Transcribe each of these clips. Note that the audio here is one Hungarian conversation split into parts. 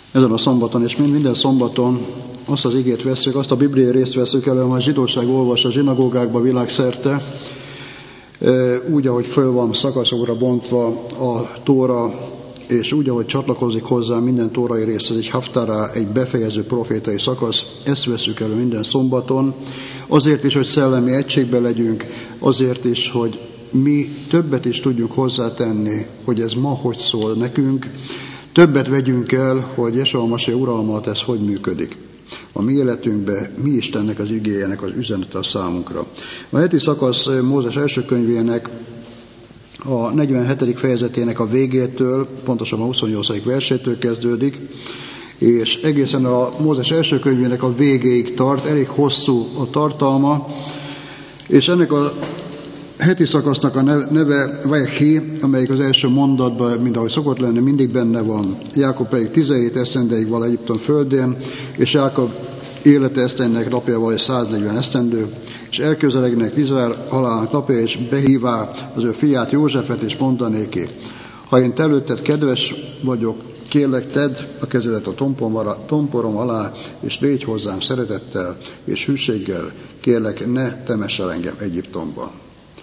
Ezen a szombaton, és minden szombaton azt az igét veszük, azt a bibliai részt veszük elő, amely a zsidóság olvas a zsinagógákba világszerte, úgy, ahogy föl van szakaszokra bontva a Tóra, és úgy, ahogy csatlakozik hozzá minden tórai rész, ez egy haftará, egy befejező profétai szakasz, ezt veszük elő minden szombaton, azért is, hogy szellemi egységben legyünk, azért is, hogy mi többet is tudjunk hozzátenni, hogy ez ma hogy szól nekünk, többet vegyünk el, hogy Jesua Masiach uralmat, ez hogy működik. A mi életünkben, mi Istennek az igéjének az üzenete a számunkra. A heti szakasz Mózes első könyvének a 47. fejezetének a végétől, pontosabban a 28. versétől kezdődik, és egészen a Mózes első könyvének a végéig tart, elég hosszú a tartalma, és ennek a heti szakasznak a neve Vajehi, amelyik az első mondatban, mint ahogy szokott lenni, mindig benne van. Jákob pedig 17 esztendeig val Egyiptom földén, és Jákob élete esztendőnek napja val 140 esztendő, és elközelegnek Izrael halálának napja, és behívá az ő fiát Józsefet, és mondanéki: ha én te előtted kedves vagyok, kérlek, tedd a kezedet a tomporom alá, és légy hozzám szeretettel és hűséggel, kérlek, ne temess el engem Egyiptomba.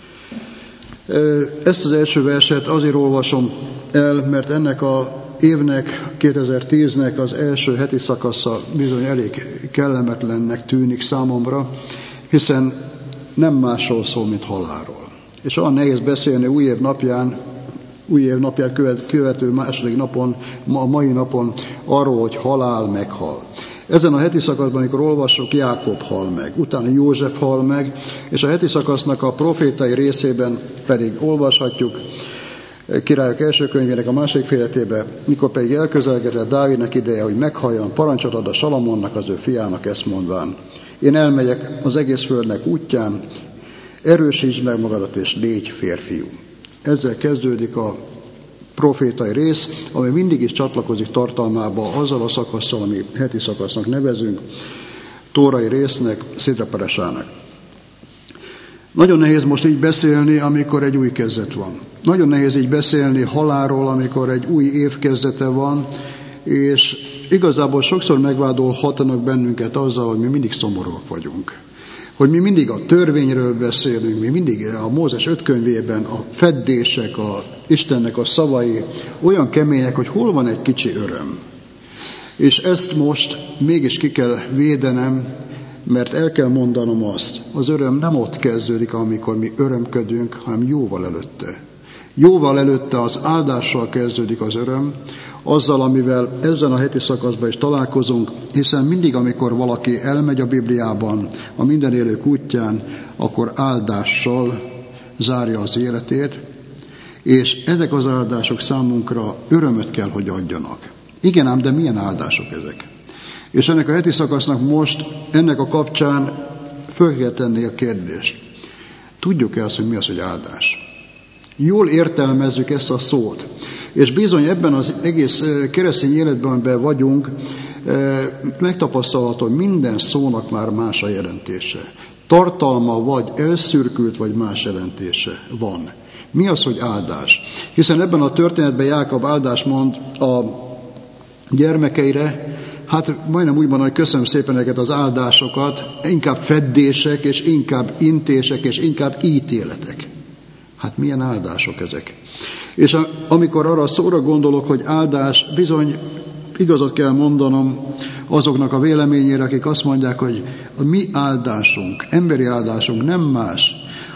Ezt az első verset azért olvasom el, mert ennek a évnek, 2010-nek az első heti szakasza bizony elég kellemetlennek tűnik számomra, hiszen nem másról szól, mint halálról. És olyan nehéz beszélni új év napján követő második napon, a mai napon arról, hogy halál meghal. Ezen a heti szakaszban, amikor olvassuk, Jákob hal meg, utána József hal meg, és a heti szakasznak a profétai részében pedig olvashatjuk Királyok első könyvének a második fejezetében, mikor pedig elközelgetett Dávidnak ideje, hogy meghalljon, parancsot ad a Salamonnak, az ő fiának, ezt mondván: én elmegyek az egész földnek útján, erősítsd meg magadat, és légy férfiú. Ezzel kezdődik a profétai rész, ami mindig is csatlakozik tartalmába azzal a szakasszal, ami heti szakasznak nevezünk, tórai résznek, Szidra Peresának. Nagyon nehéz most így beszélni, amikor egy új kezdet van. Nagyon nehéz így beszélni halálról, amikor egy új év kezdete van, és igazából sokszor megvádolhatnak bennünket azzal, hogy mi mindig szomorúak vagyunk. Hogy mi mindig a törvényről beszélünk, mi mindig a Mózes 5 könyvében a feddések, a Istennek a szavai olyan kemények, hogy hol van egy kicsi öröm. És ezt most mégis ki kell védenem, mert el kell mondanom azt, az öröm nem ott kezdődik, amikor mi örömködünk, hanem jóval előtte. Jóval előtte az áldással kezdődik az öröm, azzal, amivel ezen a heti szakaszban is találkozunk, hiszen mindig, amikor valaki elmegy a Bibliában, a minden élők útján, akkor áldással zárja az életét, és ezek az áldások számunkra örömöt kell, hogy adjanak. Igen ám, de milyen áldások ezek? És ennek a heti szakasznak most, ennek a kapcsán föl kell tenni a kérdést. Tudjuk-e azt, hogy mi az, hogy áldás? Jól értelmezzük ezt a szót. És bizony ebben az egész keresztény életben, amiben vagyunk, megtapasztalható, hogy minden szónak már más a jelentése. Tartalma vagy elszürkült, vagy más jelentése van. Mi az, hogy áldás? Hiszen ebben a történetben Jákob áldást mond a gyermekeire, hát majdnem úgy van, hogy köszönöm szépen neked az áldásokat, inkább feddések, és inkább intések, és inkább ítéletek. Hát milyen áldások ezek? És amikor arra a szóra gondolok, hogy áldás, bizony igazat kell mondanom azoknak a véleményére, akik azt mondják, hogy a mi áldásunk, emberi áldásunk nem más,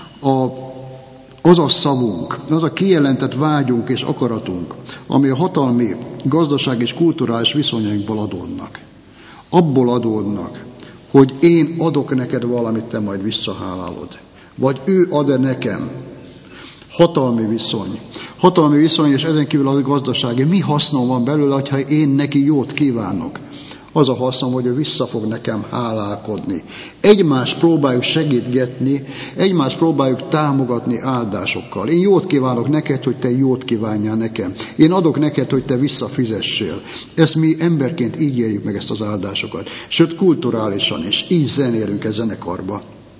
az a szavunk, az a kijelentett vágyunk és akaratunk, ami a hatalmi, gazdaság és kulturális viszonyainkból adódnak. Abból adódnak, hogy én adok neked valamit, te majd visszahálálod. Vagy ő ad-e nekem. Hatalmi viszony, és ezen kívül a gazdasági. Mi hasznom van belőle, ha én neki jót kívánok? Az a hasznom, hogy ő vissza fog nekem hálálkodni. Egymást próbáljuk segítgetni, egymást próbáljuk támogatni áldásokkal. Én jót kívánok neked, hogy te jót kívánjál nekem. Én adok neked, hogy te visszafizessél. Ezt mi emberként így éljük meg, ezt az áldásokat. Sőt, kulturálisan is. Így zenélünk a zenekarba.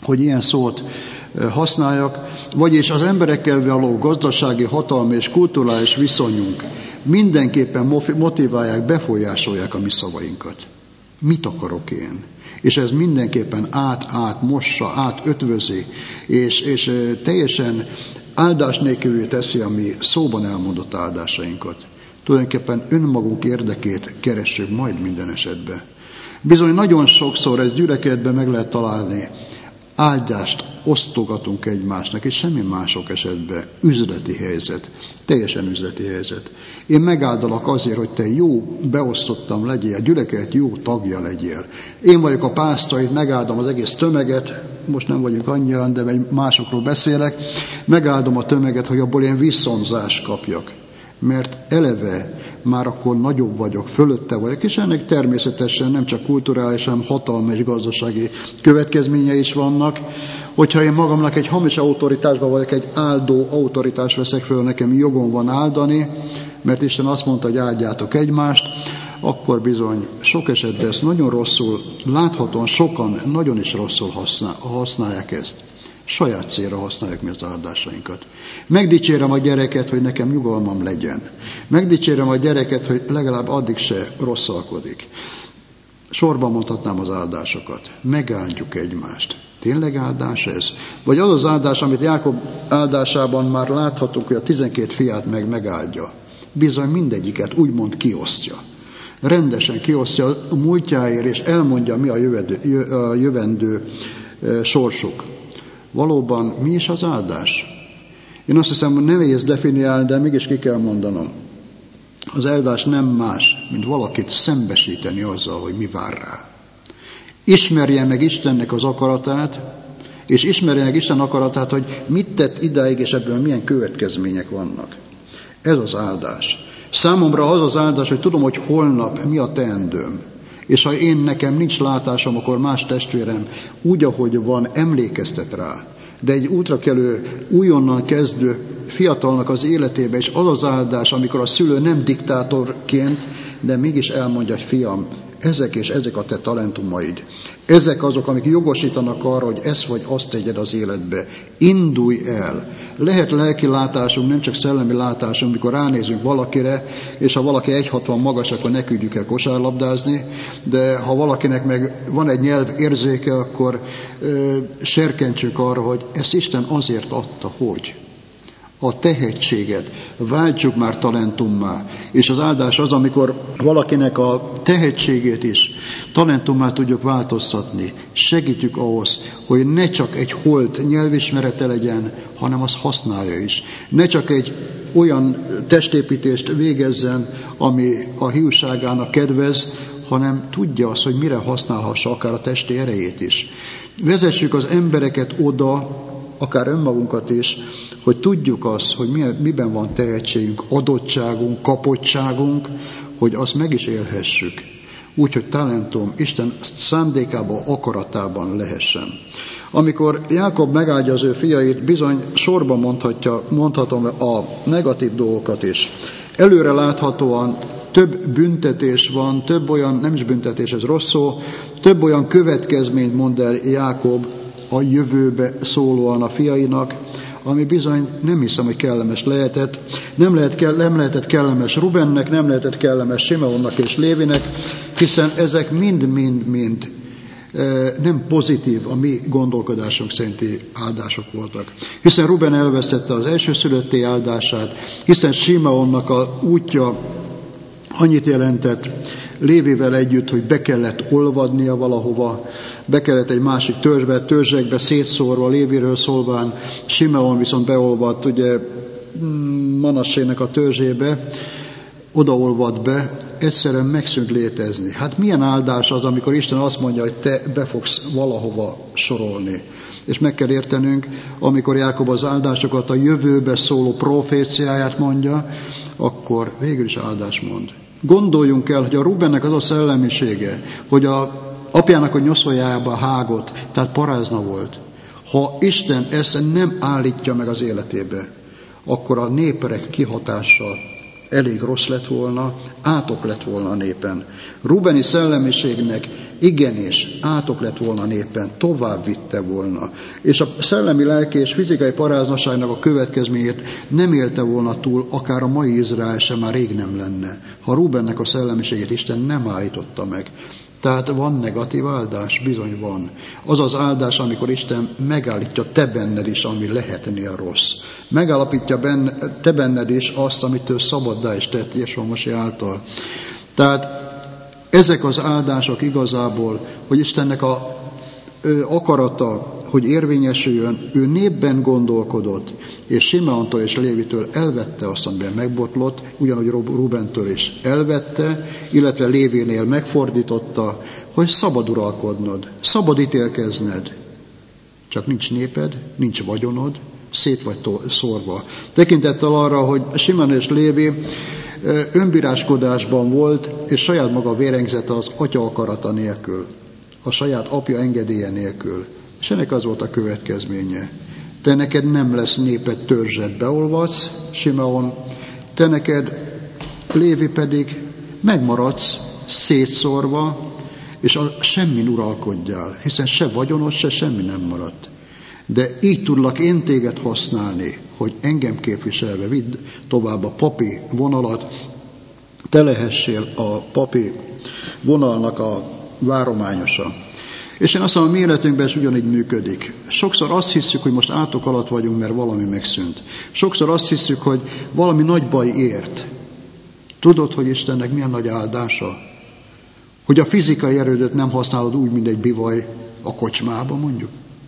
hogy ilyen szót használjak, vagyis az emberekkel való gazdasági, hatalmi és kulturális viszonyunk mindenképpen motiválják, befolyásolják a mi szavainkat. Mit akarok én? És ez mindenképpen átmossa, átötvözi, és teljesen áldás nélkülvé teszi a mi szóban elmondott áldásainkat. Tulajdonképpen önmagunk érdekét keressük majd minden esetben. Bizony nagyon sokszor ez gyülekezetben meg lehet találni. Áldást osztogatunk egymásnak, és semmi mások esetben üzleti helyzet, teljesen üzleti helyzet. Én megáldalak azért, hogy te jó beosztottam legyél, gyülekezet jó tagja legyél. Én vagyok a pásztor, itt megáldom az egész tömeget, most nem vagyunk annyira, de másokról beszélek, megáldom a tömeget, hogy abból én visszonzást kapjak. Mert eleve már akkor nagyobb vagyok, fölötte vagyok, és ennek természetesen nem csak kulturális, hanem hatalmi és gazdasági következményei is vannak. Hogyha én magamnak egy hamis autoritásban vagyok, egy áldó autoritás veszek föl, nekem jogom van áldani, mert Isten azt mondta, hogy áldjátok egymást, akkor bizony sok esetben ezt nagyon rosszul, láthatóan sokan nagyon is rosszul használják ezt. Saját célra használjuk mi az áldásainkat. Megdicsérem a gyereket, hogy nekem nyugalmam legyen. Megdicsérem a gyereket, hogy legalább addig se rosszalkodik. Sorban mondhatnám az áldásokat. Megáldjuk egymást. Tényleg áldás ez? Vagy az az áldás, amit Jákob áldásában már láthatunk, hogy a 12 fiát megáldja. Bizony mindegyiket úgymond kiosztja. Rendesen kiosztja a múltjáért, és elmondja, mi a jövendő sorsuk. Valóban mi is az áldás? Én azt hiszem, hogy nehéz definiálni, de mégis ki kell mondanom. Az áldás nem más, mint valakit szembesíteni azzal, hogy mi vár rá. Ismerje meg Istennek az akaratát, és ismerje meg Isten akaratát, hogy mit tett idáig, és ebből milyen következmények vannak. Ez az áldás. Számomra az az áldás, hogy tudom, hogy holnap mi a teendőm. És ha nekem nincs látásom, akkor más testvérem úgy, ahogy van, emlékeztet rá. De egy útrakelő, újonnan kezdő fiatalnak az életébe, és az az áldás, amikor a szülő nem diktátorként, de mégis elmondja, hogy fiam, ezek és ezek a te talentumaid. Ezek azok, amik jogosítanak arra, hogy ezt vagy azt tegyed az életbe. Indulj el. Lehet lelki látásunk, nem csak szellemi látásunk, mikor ránézünk valakire, és ha valaki 1,60 magas, akkor ne küldjük el kosárlabdázni, de ha valakinek meg van egy nyelv érzéke, akkor serkentsük arra, hogy ezt Isten azért adta, hogy a tehetséget váltsuk már talentummá. És az áldás az, amikor valakinek a tehetségét is talentummá tudjuk változtatni. Segítjük ahhoz, hogy ne csak egy holt nyelvismerete legyen, hanem azt használja is. Ne csak egy olyan testépítést végezzen, ami a hiúságának kedvez, hanem tudja azt, hogy mire használhassa akár a testi erejét is. Vezessük az embereket oda, akár önmagunkat is, hogy tudjuk azt, hogy miben van tehetségünk, adottságunk, kapottságunk, hogy azt meg is élhessük. Úgy, hogy talentum Isten szándékában, akaratában lehessen. Amikor Jákob megáldja az ő fiait, bizony sorban mondhatom a negatív dolgokat is. Előre láthatóan több büntetés van, több olyan, nem is büntetés, ez rossz szó, több olyan következményt mond el Jákob a jövőbe szólóan a fiainak, ami bizony nem hiszem, hogy kellemes lehetett. Nem lehetett kellemes Rubennek, nem lehetett kellemes Simeonnak és Lévinek, hiszen ezek mind nem pozitív a mi gondolkodásunk szerinti áldások voltak. Hiszen Ruben elvesztette az elsőszülötté áldását, hiszen Simeonnak a útja annyit jelentett Lévivel együtt, hogy be kellett olvadnia valahova, be kellett egy másik törzsekbe szétszórva, Léviről szólván, Simeon viszont beolvadt, ugye Manassének a törzsébe, odaolvad be, egyszerűen megszűnt létezni. Hát milyen áldás az, amikor Isten azt mondja, hogy te be fogsz valahova sorolni. És meg kell értenünk, amikor Jákob az áldásokat a jövőbe szóló proféciáját mondja, akkor végül is áldás mond. Gondoljunk el, hogy a Rubennek az a szellemisége, hogy a apjának a nyoszójába hágott, tehát parázna volt. Ha Isten ezt nem állítja meg az életébe, akkor a népek kihatással elég rossz lett volna, átok lett volna a népen. Rubeni szellemiségnek igenis átok lett volna a népen, tovább vitte volna. És a szellemi, lelki és fizikai paráznaságnak a következményét nem élte volna túl, akár a mai Izrael sem már rég nem lenne, ha Rubennek a szellemiségét Isten nem állította meg. Tehát van negatív áldás? Bizony van. Az az áldás, amikor Isten megállítja te benned is, ami lehetnél rossz. Megállapítja te benned is azt, amitől szabaddá is tett Jésua Masi által. Tehát ezek az áldások igazából, hogy Istennek a akarata, hogy érvényesüljön, ő népben gondolkodott, és Simeontól és Lévitől elvette azt, amiben megbotlott, ugyanúgy Rubentől is elvette, illetve Lévénél megfordította, hogy szabad uralkodnod, szabad ítélkezned. Csak nincs néped, nincs vagyonod, szét vagy szórva. Tekintettel arra, hogy Simeon és Lévi önbíráskodásban volt, és saját maga vérengzette az atya akarata nélkül, a saját apja engedélye nélkül. És ennek az volt a következménye. Te neked nem lesz néped, törzsed, beolvadsz, Simeon, te neked, Lévi pedig megmaradsz szétszórva, és semmin uralkodjál, hiszen se vagyonod, se semmi nem maradt. De így tudlak én téged használni, hogy engem képviselve vidd tovább a papi vonalat, te lehessél a papi vonalnak a várományosa. És én azt mondom, a mi életünkben is ugyanígy működik. Sokszor azt hiszük, hogy most átok alatt vagyunk, mert valami megszűnt. Sokszor azt hiszük, hogy valami nagy baj ért. Tudod, hogy Istennek milyen nagy áldása? Hogy a fizikai erődet nem használod úgy, mint egy bivaj a kocsmába, mondjuk.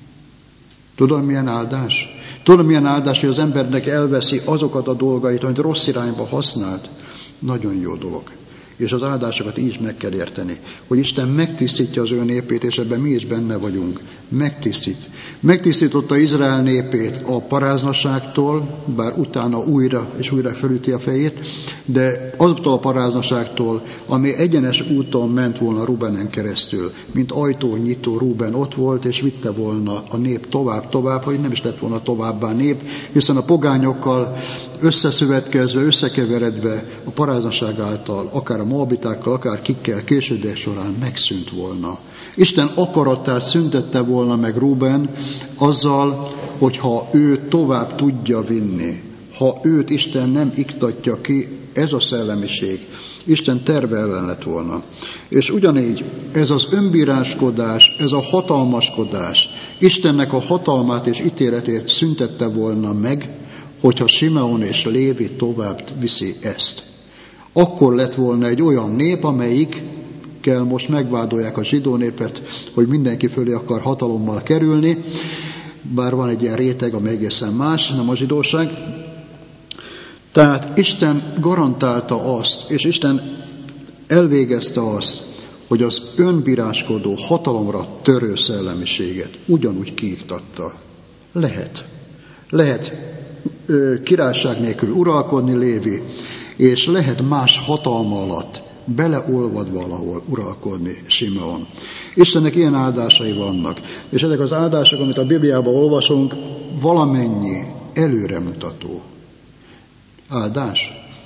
Tudod, milyen áldás? Tudod, milyen áldás, hogy az embernek elveszi azokat a dolgait, amit rossz irányba használt? Nagyon jó dolog. És az áldásokat így meg kell érteni, hogy Isten megtisztítja az ő népét, és ebben mi is benne vagyunk. Megtisztít. Megtisztította Izrael népét a paráznaságtól, bár utána újra és újra felüti a fejét, de aztól a paráznaságtól, ami egyenes úton ment volna Rubenen keresztül, mint ajtónyitó Ruben ott volt, és vitte volna a nép tovább, hogy nem is lett volna továbbá nép, hiszen a pogányokkal összeszövetkezve, összekeveredve a paráznaság által, akár a moabitákkal, akár kikkel későbbiek során megszűnt volna. Isten akaratát szüntette volna meg Ruben azzal, hogyha ő tovább tudja vinni. Ha őt Isten nem iktatja ki, ez a szellemiség Isten terve ellen lett volna. És ugyanígy ez az önbíráskodás, ez a hatalmaskodás Istennek a hatalmát és ítéletét szüntette volna meg, hogyha Simeon és Lévi tovább viszi ezt. Akkor lett volna egy olyan nép, amelyikkel most megvádolják a zsidó népet, hogy mindenki fölé akar hatalommal kerülni, bár van egy ilyen réteg, amely egészen más, nem a zsidóság. Tehát Isten garantálta azt, és Isten elvégezte azt, hogy az önbíráskodó, hatalomra törő szellemiséget ugyanúgy kiiktatta. Lehet királyság nélkül uralkodni, Lévi, és lehet más hatalma alatt beleolvad valahol uralkodni, Simeon. Istennek ilyen áldásai vannak, és ezek az áldások, amit a Bibliában olvasunk, valamennyi előremutató. Áldás?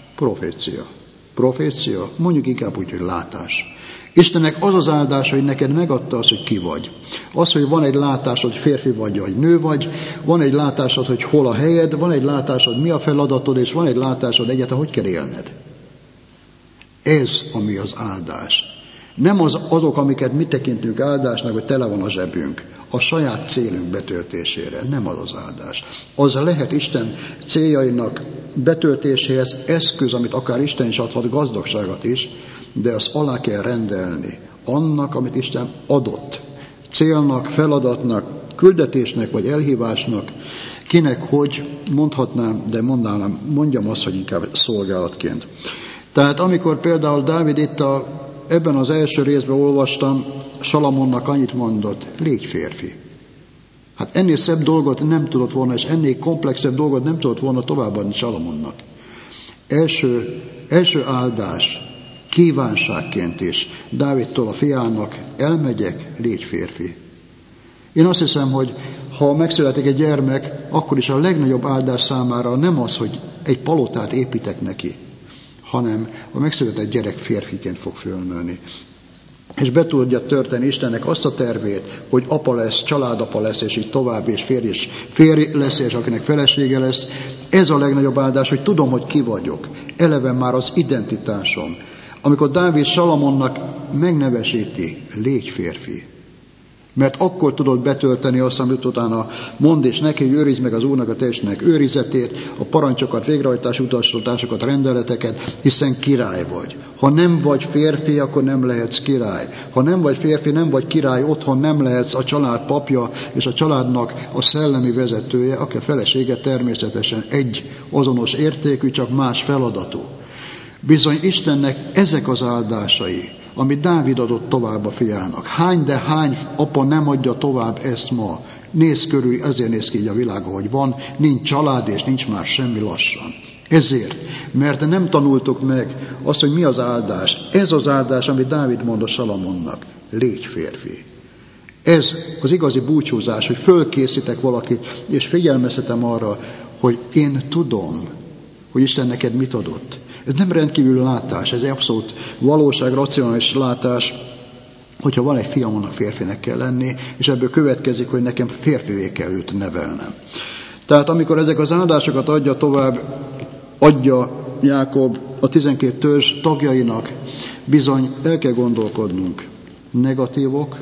Profécia? Mondjuk inkább úgy, hogy látás. Istennek az az áldás, hogy neked megadta az, hogy ki vagy. Az, hogy van egy látásod, hogy férfi vagy nő vagy, van egy látásod, hogy hol a helyed, van egy látásod, mi a feladatod, és van egy látásod egyáltalán, hogy kell élned. Ez, ami az áldás. Nem azok, amiket mi tekintünk áldásnak, hogy tele van a zsebünk, a saját célunk betöltésére. Nem az az áldás. Az lehet Isten céljainak betöltéséhez eszköz, amit akár Isten is adhat, gazdagságot is, de azt alá kell rendelni annak, amit Isten adott. Célnak, feladatnak, küldetésnek vagy elhívásnak, kinek hogy mondhatnám, de mondjam azt, hogy inkább szolgálatként. Tehát amikor például Dávid ebben az első részben olvastam, Salamonnak annyit mondott, légy férfi. Hát ennél szebb dolgot nem tudott volna, és ennél komplexebb dolgot nem tudott volna továbbadni Salamonnak. Első áldás, kívánságként is Dávidtól a fiának, elmegyek, légy férfi. Én azt hiszem, hogy ha megszületik egy gyermek, akkor is a legnagyobb áldás számára nem az, hogy egy palotát építek neki, hanem a megszületett gyerek férfiként fog fölnőni. És be tudja törteni Istennek azt a tervét, hogy apa lesz, családapa lesz, és így tovább, és férj lesz, és akinek felesége lesz. Ez a legnagyobb áldás, hogy tudom, hogy ki vagyok. Eleve már az identitásom. Amikor Dávid Salamonnak megnevesíti, légy férfi. Mert akkor tudod betölteni azt, amit utána mond, és neki, hogy őrizd meg az Úrnak a testnek őrizetét, a parancsokat, végrehajtási utasításokat, rendeleteket, hiszen király vagy. Ha nem vagy férfi, akkor nem lehetsz király. Ha nem vagy férfi, nem vagy király, otthon nem lehetsz a család papja, és a családnak a szellemi vezetője, aki a felesége természetesen egy azonos értékű, csak más feladatú. Bizony Istennek ezek az áldásai, amit Dávid adott tovább a fiának. Hány apa nem adja tovább ezt ma. Nézz körül, ezért néz ki így a világ, ahogy van, nincs család és nincs már semmi lassan. Ezért, mert nem tanultuk meg azt, hogy mi az áldás. Ez az áldás, amit Dávid mond a Salamonnak. Légy férfi. Ez az igazi búcsúzás, hogy fölkészítek valakit, és figyelmeztetem arra, hogy én tudom, hogy Isten neked mit adott. Ez nem rendkívül látás, ez abszolút valóság, racionális látás, hogyha van egy fiam, annak férfinek kell lenni, és ebből következik, hogy nekem férfivé kell őt nevelnem. Tehát amikor ezek az áldásokat adja tovább, adja Jákob a 12 törzs tagjainak, bizony el kell gondolkodnunk. Negatívok,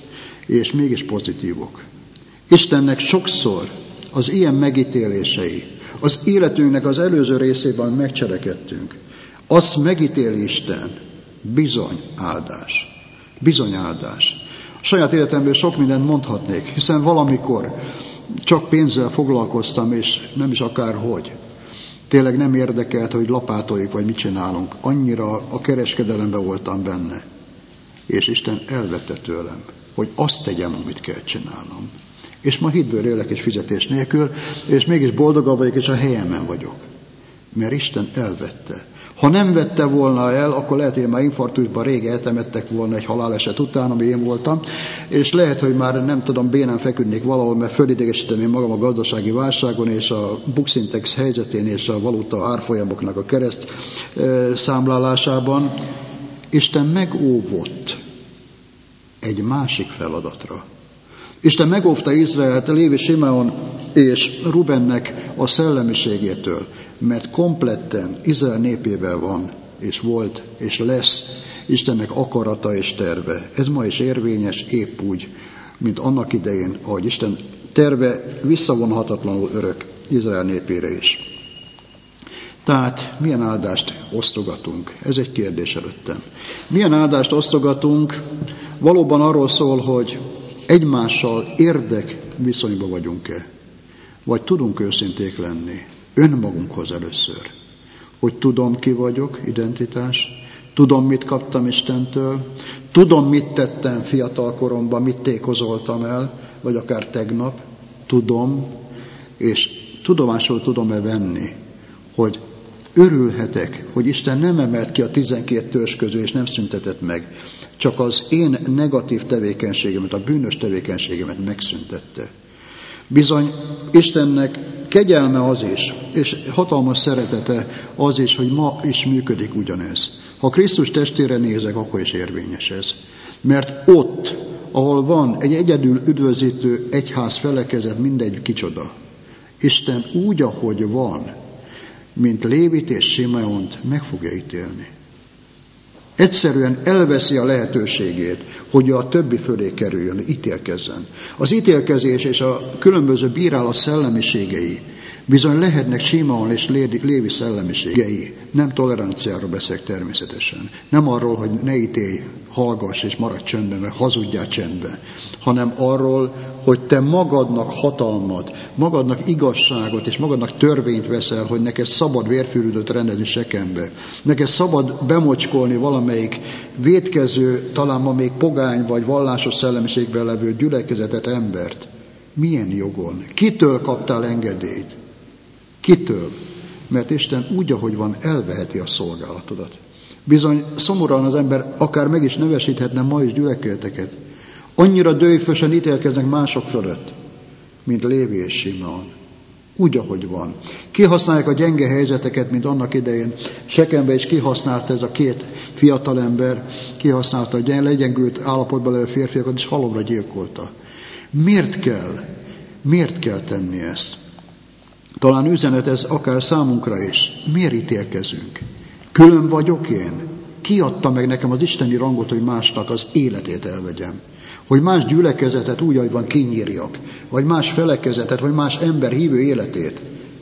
és mégis pozitívok. Istennek sokszor az ilyen megítélései, az életünknek az előző részében megcselekedtünk, azt megítéli Isten, bizony áldás. Bizony áldás. A saját életemből sok mindent mondhatnék, hiszen valamikor csak pénzzel foglalkoztam, és nem is akárhogy. Tényleg nem érdekelt, hogy lapátoljuk, vagy mit csinálunk. Annyira a kereskedelemben voltam benne. És Isten elvette tőlem, hogy azt tegyem, amit kell csinálnom. És ma hitből élek és fizetés nélkül, és mégis boldogabb vagyok, és a helyemen vagyok. Mert Isten elvette. Ha nem vette volna el, akkor lehet, hogy már infarktusban rég eltemettek volna egy haláleset után, ami én voltam, és lehet, hogy már nem tudom, bénán feküdnék valahol, mert fölidegesíteném magam a gazdasági válságon, és a Bux-Index helyzetén, és a valuta árfolyamoknak a kereszt számlálásában. Isten megóvott egy másik feladatra. Isten megóvta Izraelt, Lévi, Simeon és Rubennek a szellemiségétől, mert kompletten Izrael népével van, és volt, és lesz Istennek akarata és terve. Ez ma is érvényes, épp úgy, mint annak idején, ahogy Isten terve visszavonhatatlanul örök Izrael népére is. Tehát milyen áldást osztogatunk? Ez egy kérdés előttem. Milyen áldást osztogatunk? Valóban arról szól, hogy egymással érdek viszonyban vagyunk-e? Vagy tudunk őszinték lenni? Önmagunkhoz először. Hogy tudom, ki vagyok, identitás. Tudom, mit kaptam Istentől. Tudom, mit tettem fiatal koromban, mit tékozoltam el, vagy akár tegnap. Tudom, és tudomásul tudom-e venni, hogy örülhetek, hogy Isten nem emelt ki a 12 törzs közül, és nem szüntetett meg. Csak az én negatív tevékenységemet, a bűnös tevékenységemet megszüntette. Bizony Istennek kegyelme az is, és hatalmas szeretete az is, hogy ma is működik ugyanez. Ha Krisztus testére nézek, akkor is érvényes ez. Mert ott, ahol van egy egyedül üdvözítő egyház felekezet, mindegy kicsoda, Isten úgy, ahogy van, mint Lévit és Simeont meg fogja ítélni. Egyszerűen elveszi a lehetőségét, hogy a többi fölé kerüljön, ítélkezzen. Az ítélkezés és a különböző bírálat szellemiségei bizony lehetnek Simeon és Lévi szellemiségei. Nem toleranciáról beszélek természetesen. Nem arról, hogy ne ítélj, hallgass és maradj csöndben, vagy hazudjál csendben, hanem arról, hogy te magadnak hatalmat, magadnak igazságot és magadnak törvényt veszel, hogy neked szabad vérfürüdöt rendezni Sekembe. Neked szabad bemocskolni valamelyik vétkező, talán ma még pogány vagy vallásos szellemiségben levő gyülekezetet, embert. Milyen jogon? Kitől kaptál engedélyt? Kitől? Mert Isten úgy, ahogy van, elveheti a szolgálatodat. Bizony szomorúan az ember akár meg is nevesíthetne ma is gyülekezeteket. Annyira dőjfösen ítélkeznek mások fölött, mint Lévi és Simeon. Úgy, ahogy van. Kihasználják a gyenge helyzeteket, mint annak idején Sekembe is kihasználta ez a két fiatalember, kihasználta a legyengült állapotban levő férfiakat, és halomra gyilkolta. Miért kell? Miért kell tenni ezt? Talán üzenet ez akár számunkra is. Miért ítélkezünk? Külön vagyok én? Ki adta meg nekem az isteni rangot, hogy másnak az életét elvegyem? Hogy más gyülekezetet úgy, ahogy van, kinyírjak? Vagy más felekezetet, vagy más ember hívő életét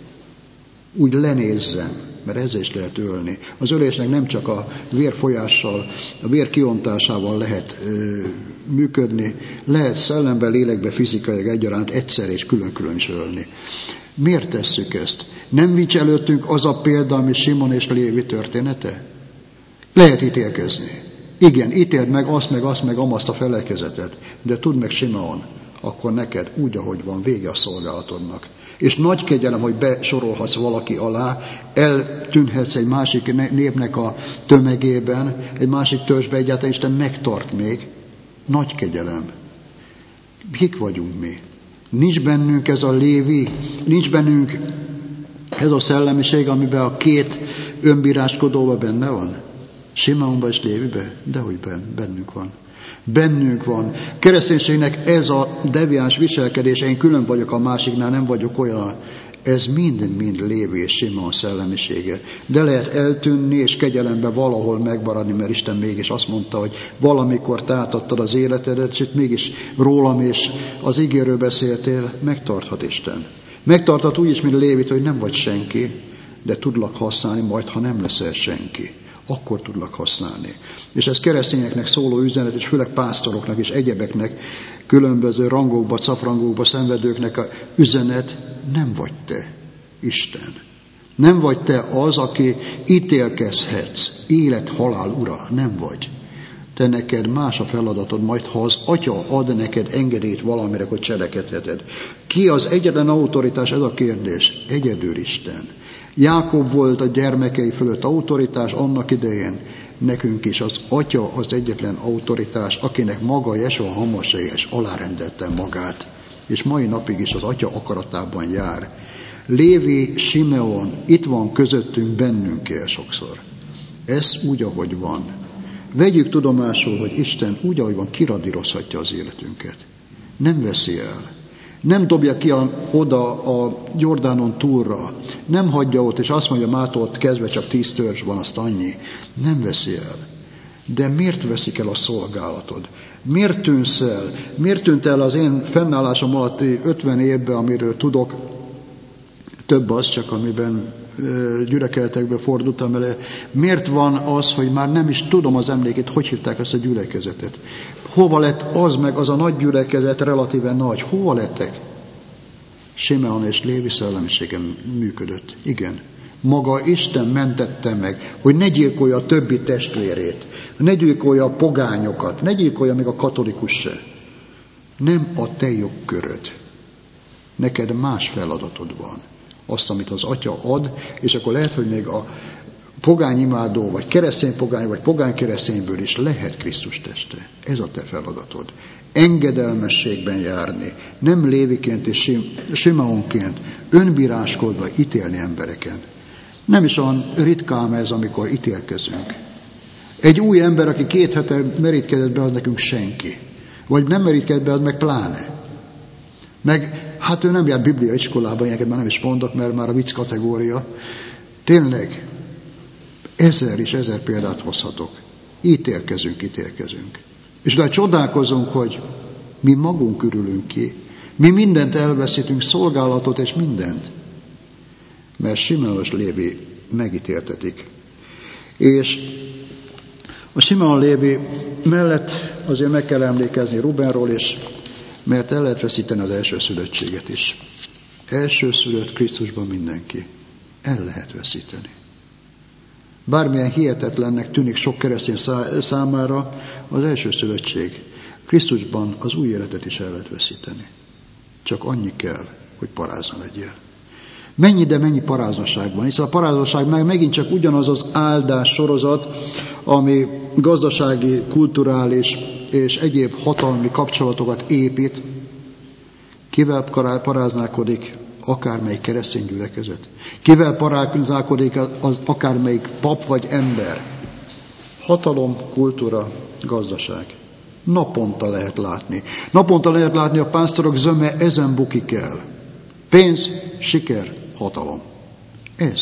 úgy lenézzem, mert ezzel is lehet ölni. Az ölésnek nem csak a vérfolyással, a vér kiontásával lehet működni, lehet szellemben, lélekben, fizikailag egyaránt egyszer és külön-külön is ölni. Miért tesszük ezt? Nem vicc előttünk az a példa, ami Simon és Lévi története? Lehet ítélkezni. Igen, ítéld meg azt meg amazt a felekezetet, de tudd meg, Simeon, akkor neked úgy, ahogy van, vége a szolgálatodnak. És nagy kegyelem, hogy besorolhatsz valaki alá, eltűnhetsz egy másik népnek a tömegében, egy másik törzsbe, egyáltalán Isten megtart még. Nagy kegyelem. Kik vagyunk mi? Nincs bennünk ez a Lévi, nincs bennünk ez a szellemiség, amiben a két önbíráskodóban benne van. Simeonban és Léviben? Dehogy bennünk van. Bennünk van. Kereszténységnek ez a deviáns viselkedése, én külön vagyok a másiknál, nem vagyok olyan. Ez mind Lévi és Simeon szellemisége. De lehet eltűnni és kegyelemben valahol megmaradni, mert Isten mégis azt mondta, hogy valamikor te átadtad az életedet, és itt mégis rólam és az ígéről beszéltél, megtarthat Isten. Megtarthat úgy is, mint Lévit, hogy nem vagy senki, de tudlak használni majd, ha nem leszel senki. Akkor tudlak használni. És ez keresztényeknek szóló üzenet, és főleg pásztoroknak és egyebeknek, különböző rangokba, caprangokba szenvedőknek a üzenet, nem vagy te, Isten. Nem vagy te az, aki ítélkezhetsz, élet-halál ura, nem vagy. Te neked más a feladatod, majd ha az Atya ad neked engedélyt valamire, hogy cselekedheted. Ki az egyetlen autoritás, ez a kérdés? Egyedül Isten. Jákob volt a gyermekei fölött autoritás annak idején, nekünk is az Atya az egyetlen autoritás, akinek maga Jesua Hamashiach alárendelte magát, és mai napig is az Atya akaratában jár. Lévi, Simeon itt van közöttünk, bennünk él sokszor. Ez úgy, ahogy van. Vegyük tudomásul, hogy Isten úgy, ahogy van, kiradírozhatja az életünket. Nem veszi el. Nem dobja ki oda a Jordánon túlra. Nem hagyja ott, és azt mondja, mától ott kezdve csak 10 törzs van, azt annyi. Nem veszi el. De miért veszik el a szolgálatod? Miért tűnsz el? Miért tűnt el az én fennállásom alatti 50 évben, amiről tudok? Több az csak, amiben gyülekezetekbe fordultam ele. Miért van az, hogy már nem is tudom az emlékét, hogy hívták ezt a gyülekezetet? Hova lett az meg az a nagy gyülekezet, relatíve nagy? Hova lettek? Simeon és Lévi szellemiségen működött. Igen. Maga Isten mentette meg, hogy ne gyilkolja a többi testvérét, ne gyilkolja a pogányokat, ne gyilkolja még a katolikus se. Nem a te jogköröd. Neked más feladatod van. Azt, amit az Atya ad, és akkor lehet, hogy még a pogányimádó, vagy keresztény pogány, vagy pogány keresztényből is lehet Krisztus teste. Ez a te feladatod. Engedelmességben járni, nem Léviként és Simeonként, önbíráskodva ítélni embereken. Nem is olyan ritkám ez, amikor ítélkezünk. Egy új ember, aki 2 hete merítkezett be, az nekünk senki. Vagy nem merítkezett be, az meg pláne. Meg hát ő nem jár Biblia iskolában, ilyeneket már nem is mondok, mert már a vicc kategória. Tényleg, 1000 példát hozhatok. Ítélkezünk. És de csodálkozunk, hogy mi magunk ürülünk ki. Mi mindent elveszítünk, szolgálatot és mindent. Mert Simeon és Lévi megítéltetik. És a Simeon Lévi mellett azért meg kell emlékezni Rubenról is, mert el lehet veszíteni az elsőszülöttséget is. Elsőszülött Krisztusban mindenki. El lehet veszíteni. Bármilyen hihetetlennek tűnik sok keresztény számára, az elsőszülöttség. Krisztusban az új életet is el lehet veszíteni. Csak annyi kell, hogy parázna legyél. Mennyi paráznaság van, hiszen a paráznaság megint csak ugyanaz az áldás sorozat, ami gazdasági, kulturális és egyéb hatalmi kapcsolatokat épít. Kivel paráználkodik? akármelyik keresztény gyülekezet? Kivel paráznákodik az akármelyik pap vagy ember? Hatalom, kultúra, gazdaság. Naponta lehet látni. Naponta lehet látni, a pásztorok zöme ezen bukik el. Pénz, siker, hatalom. Ez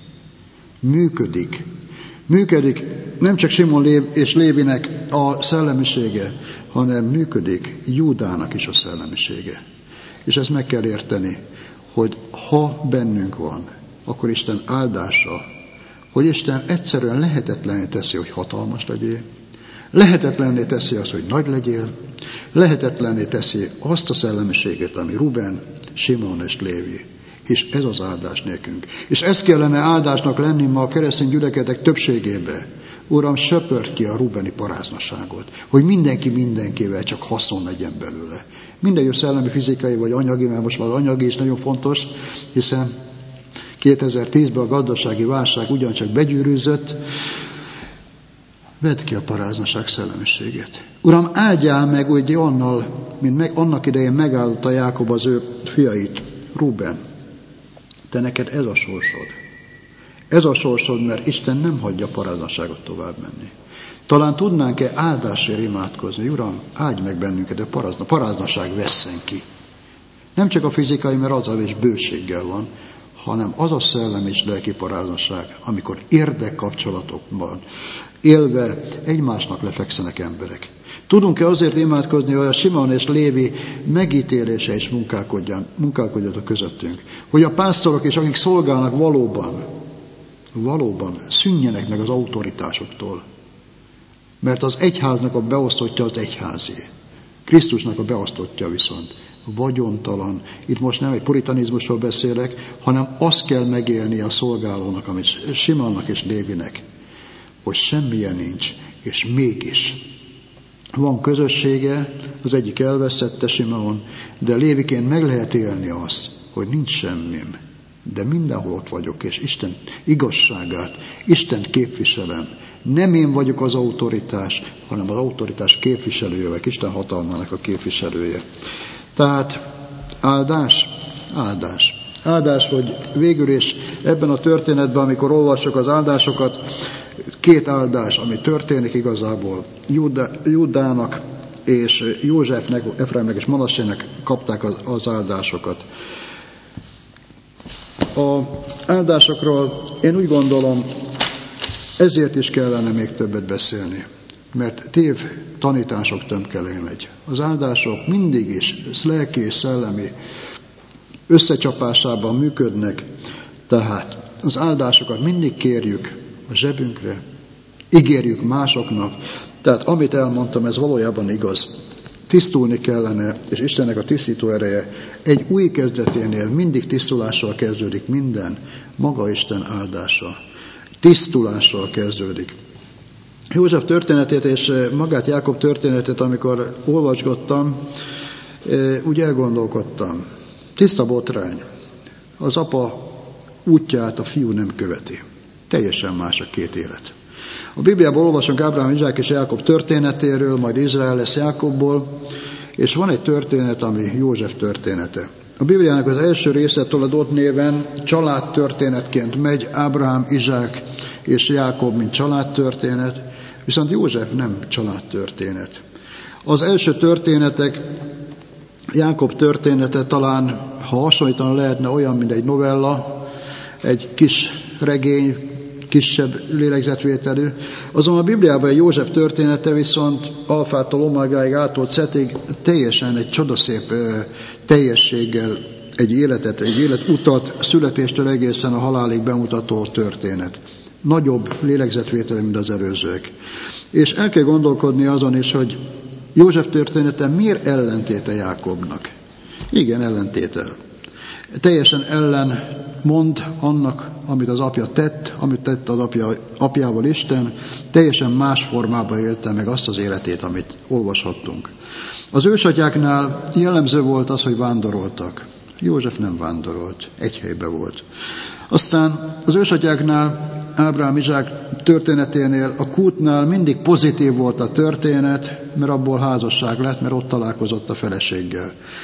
működik. Működik nem csak Simon és Lévinek a szellemisége, hanem működik Júdának is a szellemisége. És ezt meg kell érteni, hogy ha bennünk van, akkor Isten áldása, hogy Isten egyszerűen lehetetlenné teszi, hogy hatalmas legyél, lehetetlenné teszi azt, hogy nagy legyél, lehetetlenné teszi azt a szellemiséget, ami Ruben, Simon és Lévi. És ez az áldás nekünk. És ez kellene áldásnak lenni ma a keresztény gyülekezetek többségébe. Uram, söpörd ki a rubeni paráznaságot, hogy mindenki mindenkivel csak haszon legyen belőle. Mindegy, hogy szellemi, fizikai vagy anyagi, mert most már az anyagi is nagyon fontos, hiszen 2010-ben a gazdasági válság ugyancsak begyűrűzött. Vedd ki a paráznaság szellemiségét. Uram, áldjál meg úgy annal, mint annak idején megáldotta Jákob az ő fiait, Ruben. Te neked ez a sorsod. Ez a sorsod, mert Isten nem hagyja a paráznaságot tovább menni. Talán tudnánk-e áldásért imádkozni? Uram, áldj meg bennünket, de paráznaság vesszen ki. Nem csak a fizikai, mert azzal is bőséggel van, hanem az a szellem és lelki paráznaság, amikor érdekkapcsolatokban élve egymásnak lefekszenek emberek. Tudunk-e azért imádkozni, hogy a Simon és Lévi megítélése is munkálkodjon a közöttünk? Hogy a pásztorok és akik szolgálnak valóban szűnjenek meg az autoritásoktól. Mert az egyháznak a beosztottja az egyházé. Krisztusnak a beosztottja viszont vagyontalan. Itt most nem egy puritanizmusról beszélek, hanem azt kell megélni a szolgálónak, amit Simonnak és Lévinek, hogy semmilyen nincs, és mégis van közössége, az egyik elvesztette Simon, de Léviként meg lehet élni azt, hogy nincs semmim, de mindenhol ott vagyok, és Isten igazságát, Istent képviselem. Nem én vagyok az autoritás, hanem az autoritás képviselője, vagy Isten hatalmának a képviselője. Tehát áldás, hogy végül is ebben a történetben, amikor olvassuk az áldásokat, két áldás, ami történik igazából. Júdának és Józsefnek, Efraimnek és Manassének kapták az áldásokat. Az áldásokról én úgy gondolom, ezért is kellene még többet beszélni, mert tév tanítások tömkelé megy. Az áldások mindig is lelki és szellemi összecsapásában működnek, tehát az áldásokat mindig kérjük a zsebünkre, ígérjük másoknak, tehát amit elmondtam, ez valójában igaz. Tisztulni kellene, és Istennek a tisztító ereje egy új kezdeténél mindig tisztulással kezdődik minden, maga Isten áldása. Tisztulással kezdődik. József történetét és magát Jákob történetét, amikor olvasgattam, úgy elgondolkodtam. Tiszta botrány. Az apa útját a fiú nem követi. Teljesen más a két élet. A Bibliában olvasunk Ábrahám, Izsák és Jákob történetéről, majd Izrael lesz Jákobból, és van egy történet, ami József története. A Bibliának az első része Toledot néven családtörténetként megy, Ábrahám, Izsák és Jákob, mint családtörténet, viszont József nem családtörténet. Az első történetek, Jákob története talán, ha hasonlítan lehetne, olyan, mint egy novella, egy kis regény, kisebb lélegzetvételű. Azonban a Bibliában József története viszont alfától omegáig, ától zetig teljesen egy csodaszép teljességgel egy életutat, születéstől egészen a halálig bemutató történet. Nagyobb lélegzetvételű, mint az előzőek. És el kell gondolkodni azon is, hogy József története miért ellentéte Jákobnak? Igen, ellentétel. Teljesen ellen mond annak, amit az apja tett, amit tett az apjával Isten, teljesen más formában élte meg azt az életét, amit olvashattunk. Az ősatyáknál jellemző volt az, hogy vándoroltak. József nem vándorolt, egy helyben volt. Aztán az ősatyáknál, Ábrahám, Izsák történeténél, a kútnál mindig pozitív volt a történet, mert abból házasság lett, mert ott találkozott a feleséggel.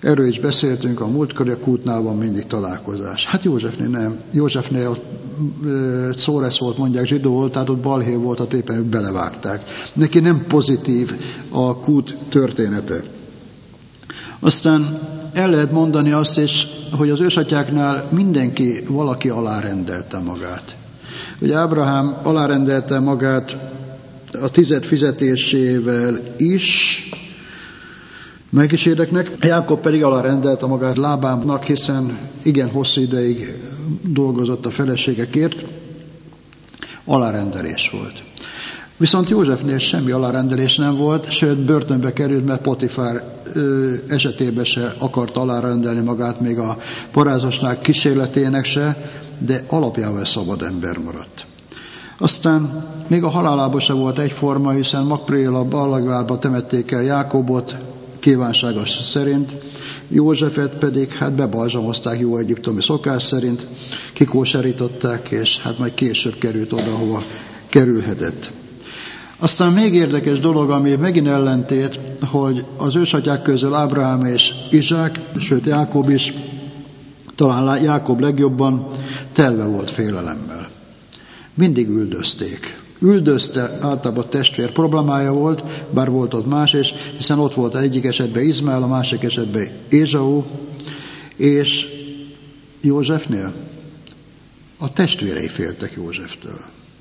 Erről is beszéltünk a múltkor, a kútnál van mindig találkozás. Hát Józsefnél nem. Józsefnél Szóresz volt, mondják, zsidó volt, tehát ott balhé volt, a éppen ők belevágták. Neki nem pozitív a kút története. Aztán el lehet mondani azt is, hogy az ősatyáknál mindenki valaki alárendelte magát. Ugye Ábrahám alárendelte magát a 10 fizetésével is, megkísérdeknek, Jákob pedig alárendelte magát Lábánnak, hiszen igen hosszú ideig dolgozott a feleségekért, alárendelés volt. Viszont Józsefnél semmi alárendelés nem volt, sőt börtönbe került, mert Potifár esetében se akart alárendelni magát, még a parázosság kísérletének se, de alapjával szabad ember maradt. Aztán még a halálában se volt egyforma, hiszen Makpréla ballagvárba temették el Jákobot, kívánságos szerint, Józsefet pedig bebalzsamozták jó egyiptomi szokás szerint, kikóserították, és majd később került oda, hova kerülhetett. Aztán még érdekes dolog, ami megint ellentét, hogy az ősatyák közül Ábrahám és Izsák, sőt Jákob is, talán Jákob legjobban telve volt félelemmel. Mindig üldözték. Üldözte, általában testvér problémája volt, bár volt ott más is, hiszen ott volt egyik esetben Izmael, a másik esetben Ézsau, és Józsefnél a testvérei féltek Józseftől.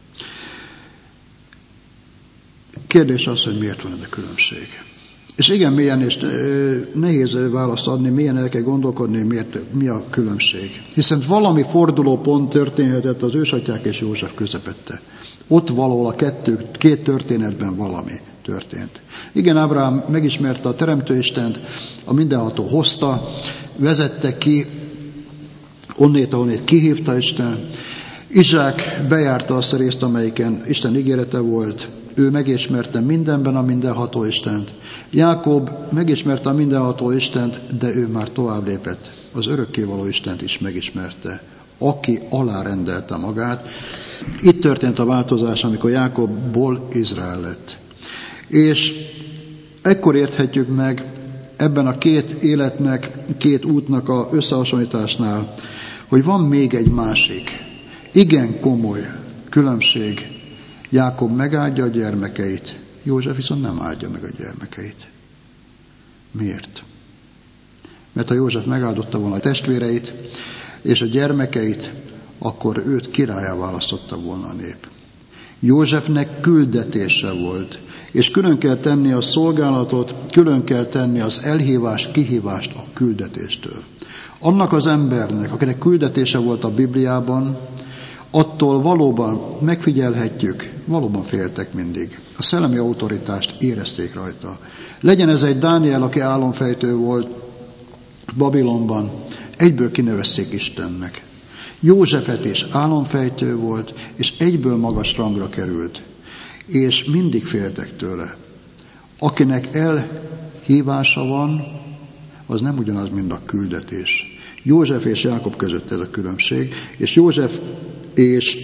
Kérdés az, hogy miért van ez a különbség. És igen, mélyen és nehéz választ adni, mélyen el kell gondolkodni, mi a különbség. Hiszen valami fordulópont történhetett az ősatyák és József közepette. Ott valahol a két történetben valami történt. Igen, Ábrahám megismerte a Teremtőistent, a mindenható hozta, vezette ki, onnét, ahonnét kihívta Isten. Izsák bejárta azt a részt, amelyiken Isten ígérete volt. Ő megismerte mindenben a mindenható Istent. Jákob megismerte a mindenható Istent, de ő már tovább lépett. Az örökkévaló Istent is megismerte, aki alárendelte magát. Itt történt a változás, amikor Jákobból Izrael lett. És ekkor érthetjük meg ebben a két életnek, két útnak a összehasonlításnál, hogy van még egy másik, igen komoly különbség. Jákob megáldja a gyermekeit, József viszont nem áldja meg a gyermekeit. Miért? Mert ha József megáldotta volna a testvéreit és a gyermekeit, akkor őt királlyá választotta volna a nép. Józsefnek küldetése volt, és külön kell tenni a szolgálatot, külön kell tenni az elhívást, kihívást a küldetéstől. Annak az embernek, akinek küldetése volt a Bibliában, attól valóban megfigyelhetjük, valóban féltek mindig. A szellemi autoritást érezték rajta. Legyen ez egy Dániel, aki álomfejtő volt Babilonban, egyből kinevezték Istennek. Józsefet is álomfejtő volt, és egyből magas rangra került. És mindig féltek tőle. Akinek elhívása van, az nem ugyanaz, mint a küldetés. József és Jákob között ez a különbség, és József és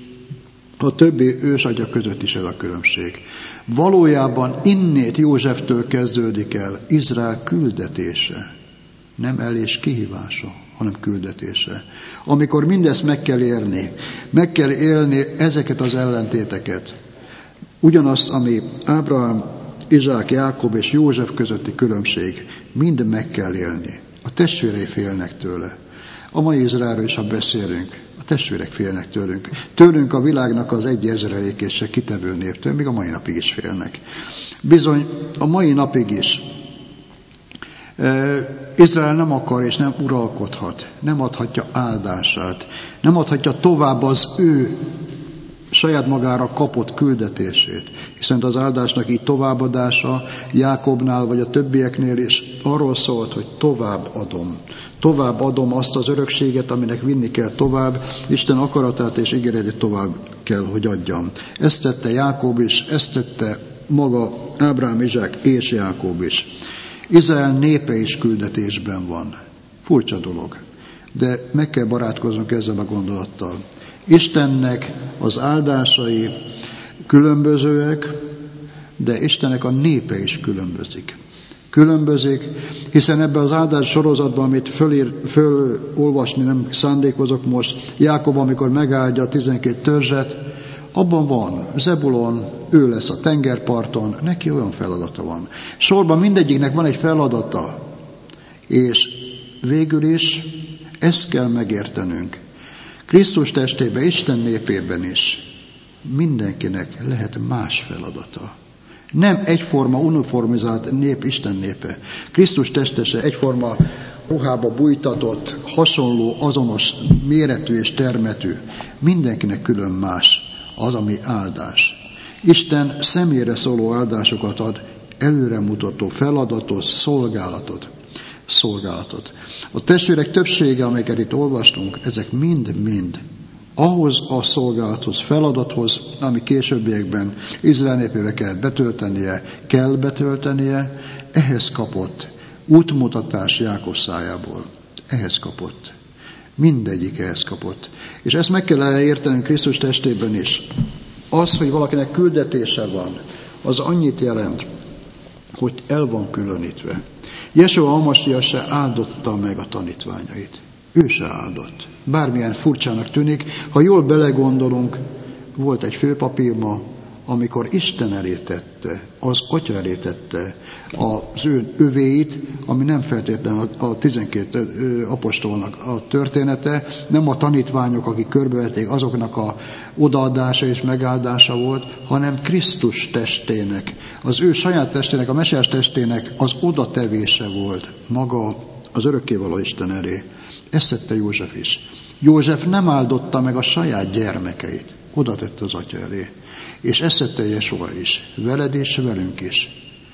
a többi ősatya között is ez a különbség. Valójában innét Józseftől kezdődik el Izrael küldetése, nem és kihívása, hanem küldetése. Amikor mindezt meg kell élni ezeket az ellentéteket. Ugyanazt, ami Ábrahám, Izsák, Jákob és József közötti különbség, mind meg kell élni. A testvérei félnek tőle. A mai Izraelről is, ha beszélünk, a testvérek félnek tőlünk. Tőlünk a világnak az 1/1000 és se kitevő néptől, még a mai napig is félnek. Bizony, a mai napig is Izrael nem akar és nem uralkodhat, nem adhatja áldását, nem adhatja tovább az ő saját magára kapott küldetését, hiszen az áldásnak így továbbadása Jákobnál vagy a többieknél is arról szólt, hogy tovább adom azt az örökséget, aminek vinni kell tovább, Isten akaratát és ígéretét tovább kell, hogy adjam. Ezt tette Jákob is, ezt tette maga Ábrahám, Izsák és Jákob is. Izrael népe is küldetésben van. Furcsa dolog, de meg kell barátkoznunk ezzel a gondolattal. Istennek az áldásai különbözőek, de Istennek a népe is különbözik. Különbözik, hiszen ebben az áldás sorozatban, amit fölolvasni nem szándékozok most, Jákob, amikor megáldja a 12 törzset, abban van Zebulon, ő lesz a tengerparton, neki olyan feladata van. Sorban mindegyiknek van egy feladata, és végül is ezt kell megértenünk. Krisztus testében, Isten népében is mindenkinek lehet más feladata. Nem egyforma, uniformizált nép, Isten népe. Krisztus testese egyforma ruhába bújtatott, hasonló, azonos méretű és termetű. Mindenkinek külön más az, ami áldás. Isten személyre szóló áldásokat ad, előremutató feladatot, szolgálatot. A testvérek többsége, amelyeket itt olvastunk, ezek mind-mind ahhoz a szolgálathoz, feladathoz, ami későbbiekben Izrael népébe kell betöltenie, ehhez kapott útmutatás Jákob szájából. Ehhez kapott. Mindegyik ehhez kapott. És ezt meg kell értenünk Krisztus testében is. Az, hogy valakinek küldetése van, az annyit jelent, hogy el van különítve. Jesua Hamasiach se áldotta meg a tanítványait. Ő se áldott. Bármilyen furcsának tűnik, ha jól belegondolunk, volt egy főpapírma, amikor Isten elé tette, az Atya elé tette az ő övéit, ami nem feltétlenül a 12 apostolnak a története, nem a tanítványok, akik körbevették, azoknak a odaadása és megáldása volt, hanem Krisztus testének, az ő saját testének, a mesiás testének az odatevése volt maga az örökkévaló Isten elé. Ezt tette József is. József nem áldotta meg a saját gyermekeit, oda tette az Atya elé. És ezt tette Jesua is, veled és velünk is.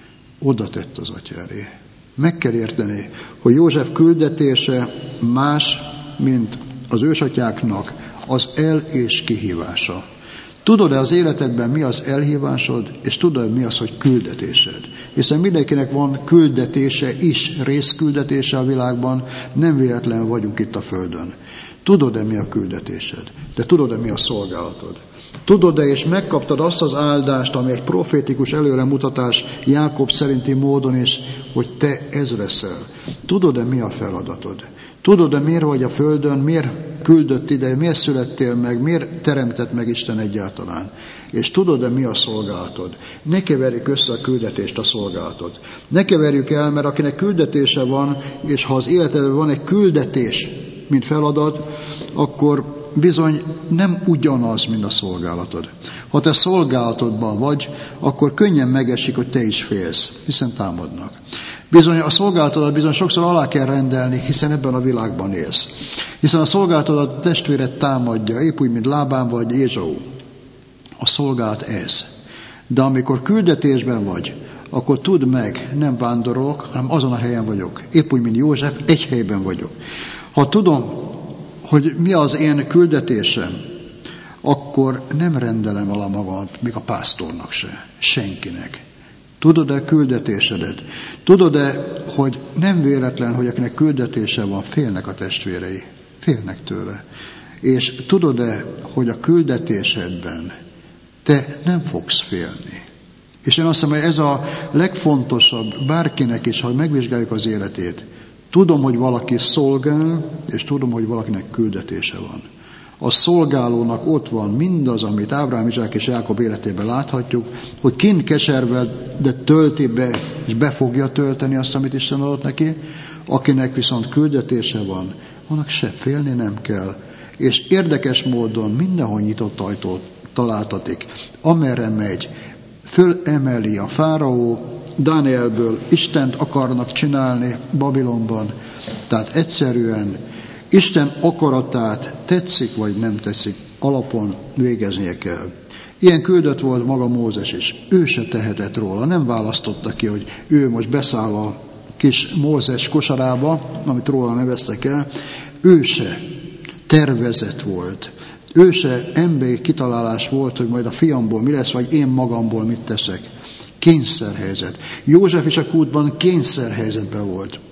Oda tett az Atya elé. Meg kell érteni, hogy József küldetése más, mint az ősatyáknak az és kihívása. Tudod-e az életedben mi az elhívásod, és tudod mi az, hogy küldetésed? Hiszen mindenkinek van küldetése is, részküldetése a világban, nem véletlen vagyunk itt a földön. Tudod-e mi a küldetésed? De tudod-e mi a szolgálatod? Tudod-e és megkaptad azt az áldást, ami egy profétikus előremutatás Jákob szerinti módon is, hogy te ez leszel? Tudod-e mi a feladatod? Tudod-e miért vagy a földön, miért küldött ide, miért születtél meg, miért teremtett meg Isten egyáltalán? És tudod-e mi a szolgálatod? Ne keverjük össze a küldetést a szolgálatot. Ne keverjük el, mert akinek küldetése van, és ha az életedben van egy küldetés, mint feladat, akkor bizony nem ugyanaz, mint a szolgálatod. Ha te szolgálatodban vagy, akkor könnyen megesik, hogy te is félsz, hiszen támadnak. Bizony a szolgálatodat bizony sokszor alá kell rendelni, hiszen ebben a világban élsz. Hiszen a szolgálatodat a testvéred támadja, épp úgy, mint Lábán vagy Ézsau. A szolgálat ez. De amikor küldetésben vagy, akkor tudd meg, nem vándorolok, hanem azon a helyen vagyok. Épp úgy, mint József, egy helyben vagyok. Ha tudom, hogy mi az én küldetésem, akkor nem rendelem alá magamat, még a pásztornak se, senkinek. Tudod-e küldetésedet? Tudod-e, hogy nem véletlen, hogy akinek küldetése van, félnek a testvérei, félnek tőle. És tudod-e, hogy a küldetésedben te nem fogsz félni. És én azt hiszem, hogy ez a legfontosabb bárkinek is, ha megvizsgáljuk az életét. Tudom, hogy valaki szolgál, és tudom, hogy valakinek küldetése van. A szolgálónak ott van mindaz, amit Ábrahám, Izsák és Jákob életében láthatjuk, hogy kint keservel, de tölti be, és be fogja tölteni azt, amit Isten adott neki, akinek viszont küldetése van, annak se félni nem kell. És érdekes módon mindenhol nyitott ajtót találtatik. Amerre megy, fölemeli a fáraó, Dánielből Istent akarnak csinálni Babilonban, tehát egyszerűen Isten akaratát tetszik vagy nem tetszik alapon végeznie kell. Ilyen küldött volt maga Mózes is. Ő se tehetett róla, nem választotta ki, hogy ő most beszáll a kis Mózes kosarába, amit róla neveztek el. Ő se tervezett volt. Ő se emberi kitalálás volt, hogy majd a fiamból mi lesz, vagy én magamból mit teszek. Kényszerhelyzet. József is a kútban kényszerhelyzetben volt.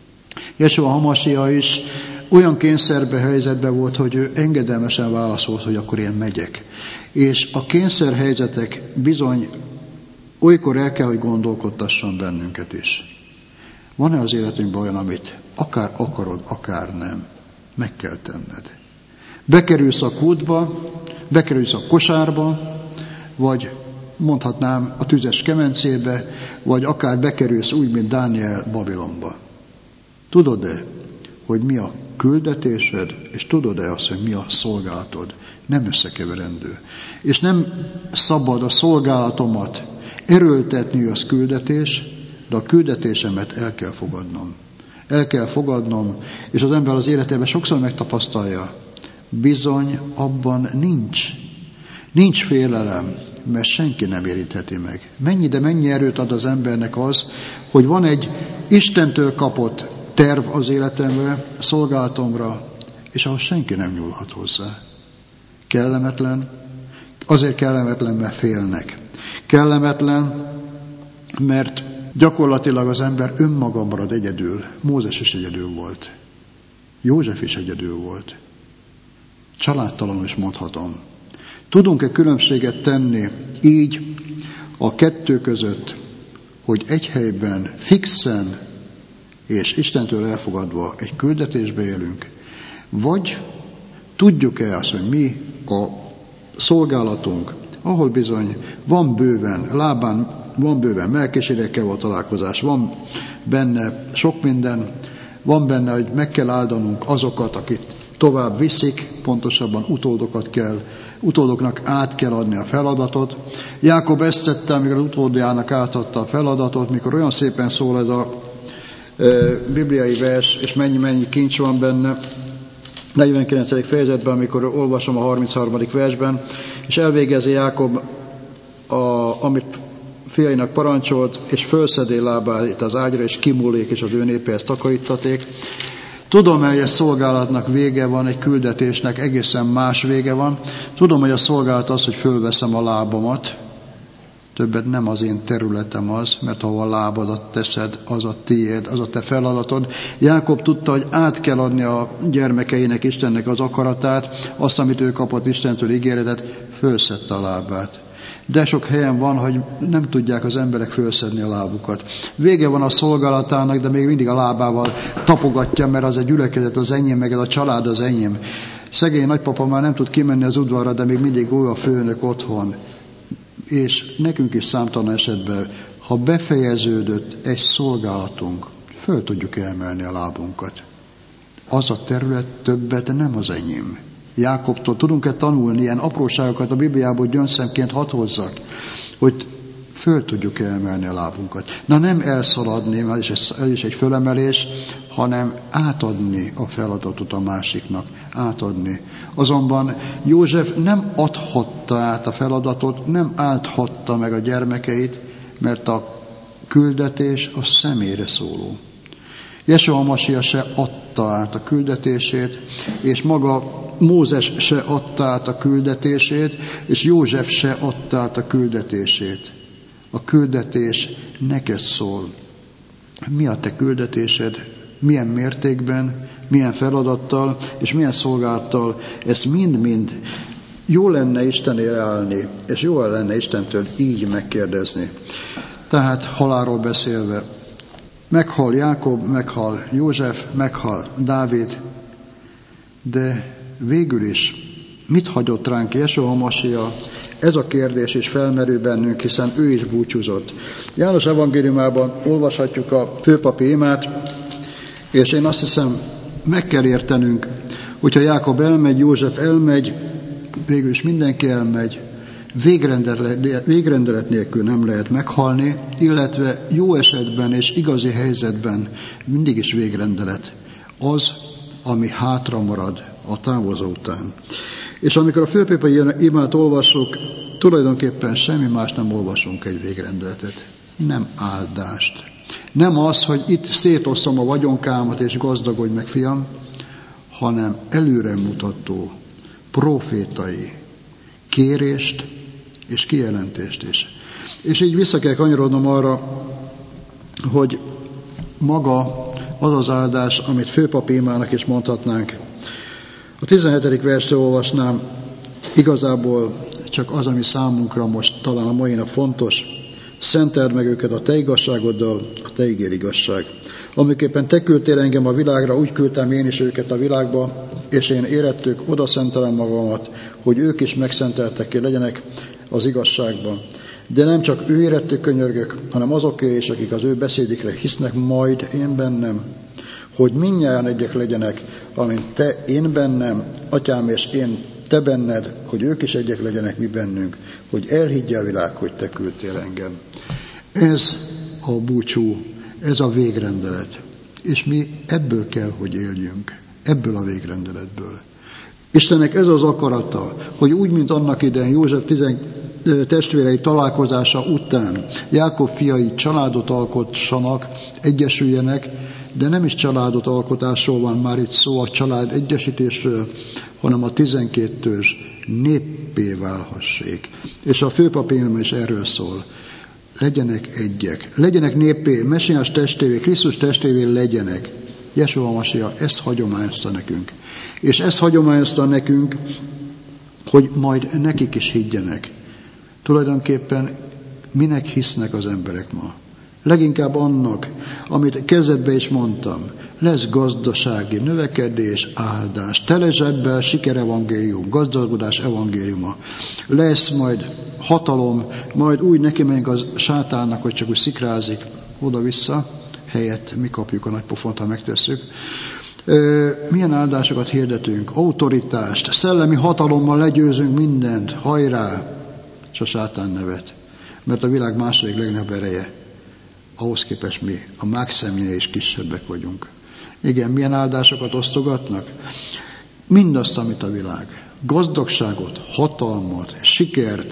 Jesua Hamasiach is olyan kényszerhelyzetben volt, hogy ő engedelmesen válaszolt, hogy akkor én megyek. És a kényszerhelyzetek bizony olykor el kell, hogy gondolkodtasson bennünket is. Van-e az életünkben olyan, amit akár akarod, akár nem, meg kell tenned? Bekerülsz a kútba, bekerülsz a kosárba, vagy mondhatnám a tüzes kemencébe, vagy akár bekerülsz úgy, mint Dániel Babilonba. Tudod-e, hogy mi a küldetésed, és tudod-e azt, hogy mi a szolgálatod? Nem összekeverendő. És nem szabad a szolgálatomat erőltetni, az küldetés, de a küldetésemet el kell fogadnom. El kell fogadnom, és az ember az életében sokszor megtapasztalja, bizony abban nincs félelem, mert senki nem érintheti meg. Mennyi erőt ad az embernek az, hogy van egy Istentől kapott terv az életemre, szolgálatomra, és ahhoz senki nem nyúlhat hozzá. Kellemetlen, azért kellemetlen, mert félnek. Kellemetlen, mert gyakorlatilag az ember önmaga marad egyedül. Mózes is egyedül volt. József is egyedül volt. Családtalanul is mondhatom. Tudunk-e különbséget tenni így a kettő között, hogy egy helyben fixen és Istentől elfogadva egy küldetésbe élünk, vagy tudjuk-e azt, hogy mi a szolgálatunk, ahol bizony van bőven, lábán van bőven Melkisedekkel való találkozás, van benne sok minden, van benne, hogy meg kell áldanunk azokat, akik tovább viszik, pontosabban utódoknak át kell adni a feladatot. Jákob ezt tette, amikor az utódjának átadta a feladatot, mikor olyan szépen szól ez a bibliai vers, és mennyi kincs van benne, 49. fejezetben, amikor olvasom a 33. versben, és elvégezi Jákob, amit fiainak parancsolt, és fölszedé lábát az ágyra, és kimúlék, és az ő népéhez takarítaték. Tudom, hogy a szolgálatnak vége van, egy küldetésnek egészen más vége van. Tudom, hogy a szolgálat az, hogy fölveszem a lábamat. Többet nem az én területem az, mert ahol a lábadat teszed, az a tiéd, az a te feladatod. Jákob tudta, hogy át kell adni a gyermekeinek, Istennek az akaratát, azt, amit ő kapott Istentől ígéretet, fölszedte a lábát. De sok helyen van, hogy nem tudják az emberek fölszedni a lábukat. Vége van a szolgálatának, de még mindig a lábával tapogatja, mert az egy gyülekezet az enyém, meg ez a család az enyém. Szegény nagypapa már nem tud kimenni az udvarra, de még mindig ő a főnök otthon. És nekünk is számtalan esetben, ha befejeződött egy szolgálatunk, föl tudjuk emelni a lábunkat. Az a terület többet nem az enyém. Jákobtól tudunk-e tanulni ilyen apróságokat a Bibliából, hogy gyöngyszemként hadd hozzak, hogy föl tudjuk emelni a lábunkat. Na nem elszaladni, mert ez is egy fölemelés, hanem átadni a feladatot a másiknak, átadni. Azonban József nem adhatta át a feladatot, nem áthatta meg a gyermekeit, mert a küldetés a személyre szóló. Jesua Masia se adta át a küldetését, és maga Mózes se adta át a küldetését, és József se adta át a küldetését. A küldetés neked szól. Mi a te küldetésed? Milyen mértékben, milyen feladattal, és milyen szolgálattal? Ezt mind-mind jó lenne Istenére állni, és jó lenne Istentől így megkérdezni. Tehát halálról beszélve, meghal Jákob, meghal József, meghal Dávid, de végül is mit hagyott ránk Jesua Masia? Ez a kérdés is felmerül bennünk, hiszen ő is búcsúzott. János evangéliumában olvashatjuk a főpapi imát, és én azt hiszem, meg kell értenünk, hogyha Jákob elmegy, József elmegy, végül is mindenki elmegy, végrendelet nélkül nem lehet meghalni, illetve jó esetben és igazi helyzetben mindig is végrendelet. Az, ami hátra marad a távozó után. És amikor a főpapi imát olvassuk, tulajdonképpen semmi más nem olvasunk egy végrendeletet. Nem áldást. Nem az, hogy itt szétosztom a vagyonkámat és gazdagodj meg, fiam, hanem előremutató, profétai kérést és kijelentést is. És így vissza kell kanyarodnom arra, hogy maga az az áldás, amit főpapi imának is mondhatnánk. A 17. verstől olvasnám, igazából csak az, ami számunkra most talán a mai nap fontos. Szenteld meg őket a te igazságoddal, a te ígér igazság. Amiképpen te küldtél engem a világra, úgy küldtem én is őket a világba, és én érettük oda szentelem magamat, hogy ők is megszenteltek ki legyenek az igazságban. De nem csak ő érettük könyörgök, hanem azokért is, akik az ő beszédikre hisznek majd én bennem, hogy mindnyájan egyek legyenek, amint te én bennem, atyám és én te benned, hogy ők is egyek legyenek mi bennünk, hogy elhiggye a világ, hogy te küldtél engem. Ez a búcsú, ez a végrendelet. És mi ebből kell, hogy éljünk. Ebből a végrendeletből. Istennek ez az akarata, hogy úgy, mint annak idején József testvérei találkozása után Jákob fiai családot alkotsanak, egyesüljenek, de nem is családot alkotásról van már itt szó, a család egyesítésről, hanem a 12 ős néppé válhassék. És a főpapírja is erről szól. Legyenek egyek, legyenek néppé, messiás testvévé, Krisztus testvévé legyenek. Jesúa Masia ezt hagyományozta nekünk. És ezt hagyományozta nekünk, hogy majd nekik is higgyenek. Tulajdonképpen minek hisznek az emberek ma? Leginkább annak, amit kezdetben is mondtam, lesz gazdasági növekedés, áldás, tele zsebbel sikerevangélium, gazdagodás evangéliuma. Lesz majd hatalom, majd úgy neki megyünk az sátánnak, hogy csak úgy szikrázik oda-vissza, helyett mi kapjuk a nagy pofont, ha megtesszük. Milyen áldásokat hirdetünk? Autoritást, szellemi hatalommal legyőzünk mindent, hajrá, és a sátán nevet. Mert a világ második legnagyobb ereje. Ahhoz képest mi a mák személynél is kisebbek vagyunk. Igen, milyen áldásokat osztogatnak? Mindazt, amit a világ. Gazdagságot, hatalmat, sikert,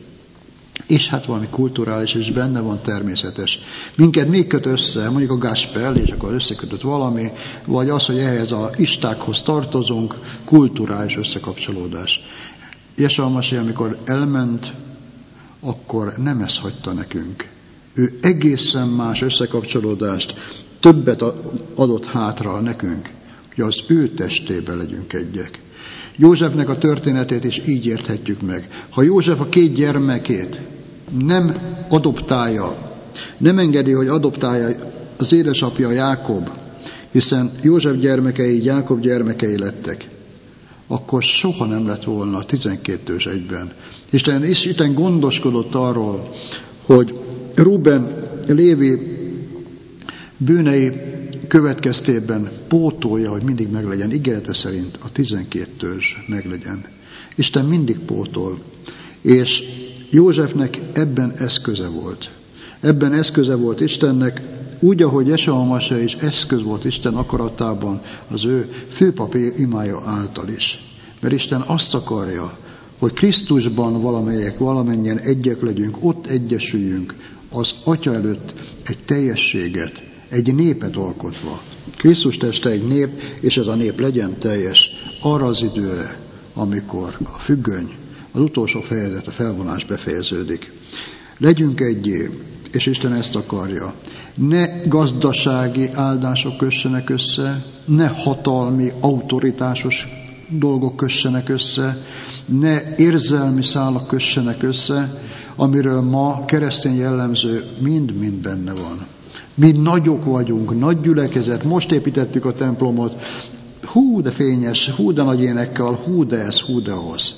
és hát valami kulturális is benne van, természetes. Minket még köt össze, mondjuk a gáspel, és akkor összekötött valami, vagy az, hogy ehhez a istákhoz tartozunk, kulturális összekapcsolódás. Jesúa Masiha, amikor elment, akkor nem ezt hagyta nekünk. Ő egészen más összekapcsolódást, többet adott hátra nekünk, hogy az ő testébe legyünk egyek. Józsefnek a történetét is így érthetjük meg. Ha József a 2 gyermekét nem adoptálja, nem engedi, hogy adoptálja az édesapja Jákob, hiszen József gyermekei Jákob gyermekei lettek, akkor soha nem lett volna a 12 ős egyben. Isten gondoskodott arról, hogy Ruben, Lévi bűnei következtében pótolja, hogy mindig meglegyen, ígérete szerint a 12 ős meglegyen. Isten mindig pótol, és Józsefnek ebben eszköze volt. Ebben eszköze volt Istennek, úgy, ahogy Jesúa Masiha is eszköz volt Isten akaratában az ő főpapi imája által is. Mert Isten azt akarja, hogy Krisztusban valamennyien egyek legyünk, ott egyesüljünk, az Atya előtt egy teljességet, egy népet alkotva. Krisztus teste egy nép, és ez a nép legyen teljes arra az időre, amikor a függöny, az utolsó fejezet, a felvonás befejeződik. Legyünk egyé, és Isten ezt akarja. Ne gazdasági áldások kössenek össze, ne hatalmi, autoritásos dolgok kössenek össze, ne érzelmi szálak kössenek össze, amiről ma keresztény jellemző mind-mind benne van. Mi nagyok vagyunk, nagy gyülekezet, most építettük a templomot, hú de fényes, hú de nagy énekkel, hú de ez, hú de az.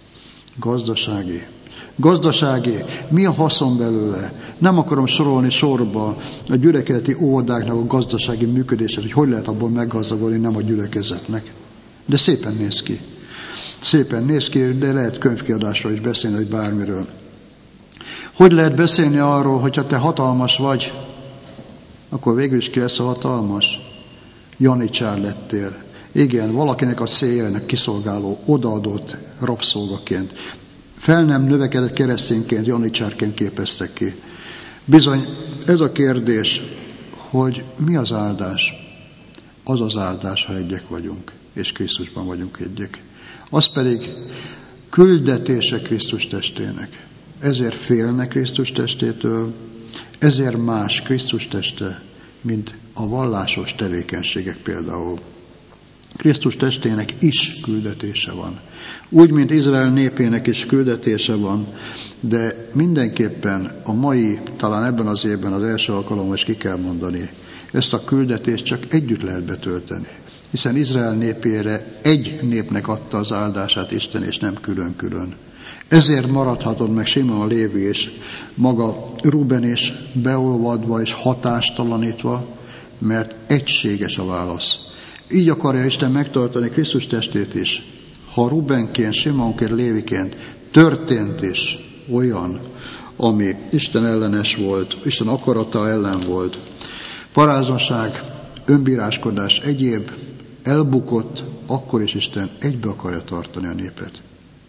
Gazdasági, mi a haszon belőle? Nem akarom sorolni sorba a gyülekezeti óvodáknak a gazdasági működését, hogy lehet abból meggazdagodni, nem a gyülekezetnek. De szépen néz ki. Szépen néz ki, de lehet könyvkiadásról is beszélni, vagy bármiről. Hogy lehet beszélni arról, hogyha te hatalmas vagy, akkor végül is ki lesz a hatalmas? Janicsár lettél. Igen, valakinek a céljának kiszolgáló, odaadott rabszolgaként. Fel nem növekedett keresztényként, janicsárként képeztek ki. Bizony, ez a kérdés, hogy mi az áldás? Az az áldás, ha egyek vagyunk, és Krisztusban vagyunk egyek. Az pedig küldetése Krisztus testének. Ezért félnek Krisztus testétől, ezért más Krisztus teste, mint a vallásos tevékenységek például. Krisztus testének is küldetése van. Úgy, mint Izrael népének is küldetése van, de mindenképpen a mai, talán ebben az évben az első alkalommal is ki kell mondani, ezt a küldetést csak együtt lehet betölteni. Hiszen Izrael népére egy népnek adta az áldását Isten, és nem külön-külön. Ezért maradhatod meg Simon a Lévi és maga Ruben is beolvadva és hatástalanítva, mert egységes a válasz. Így akarja Isten megtartani Krisztus testét is. Ha Rubenként, Simonként, Léviként történt is olyan, ami Isten ellenes volt, Isten akarata ellen volt, paráznaság, önbíráskodás, egyéb elbukott, akkor is Isten egybe akarja tartani a népet.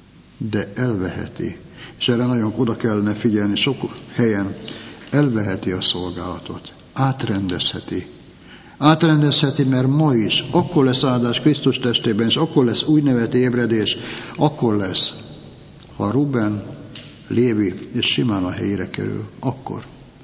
De elveheti, és erre nagyon oda kellene figyelni sok helyen, elveheti a szolgálatot, átrendezheti. Átrendezheti, mert ma is akkor lesz áldás Krisztus testében, és akkor lesz úgynevezett ébredés, akkor lesz, ha Ruben, Lévi és Simán a helyére kerül, akkor.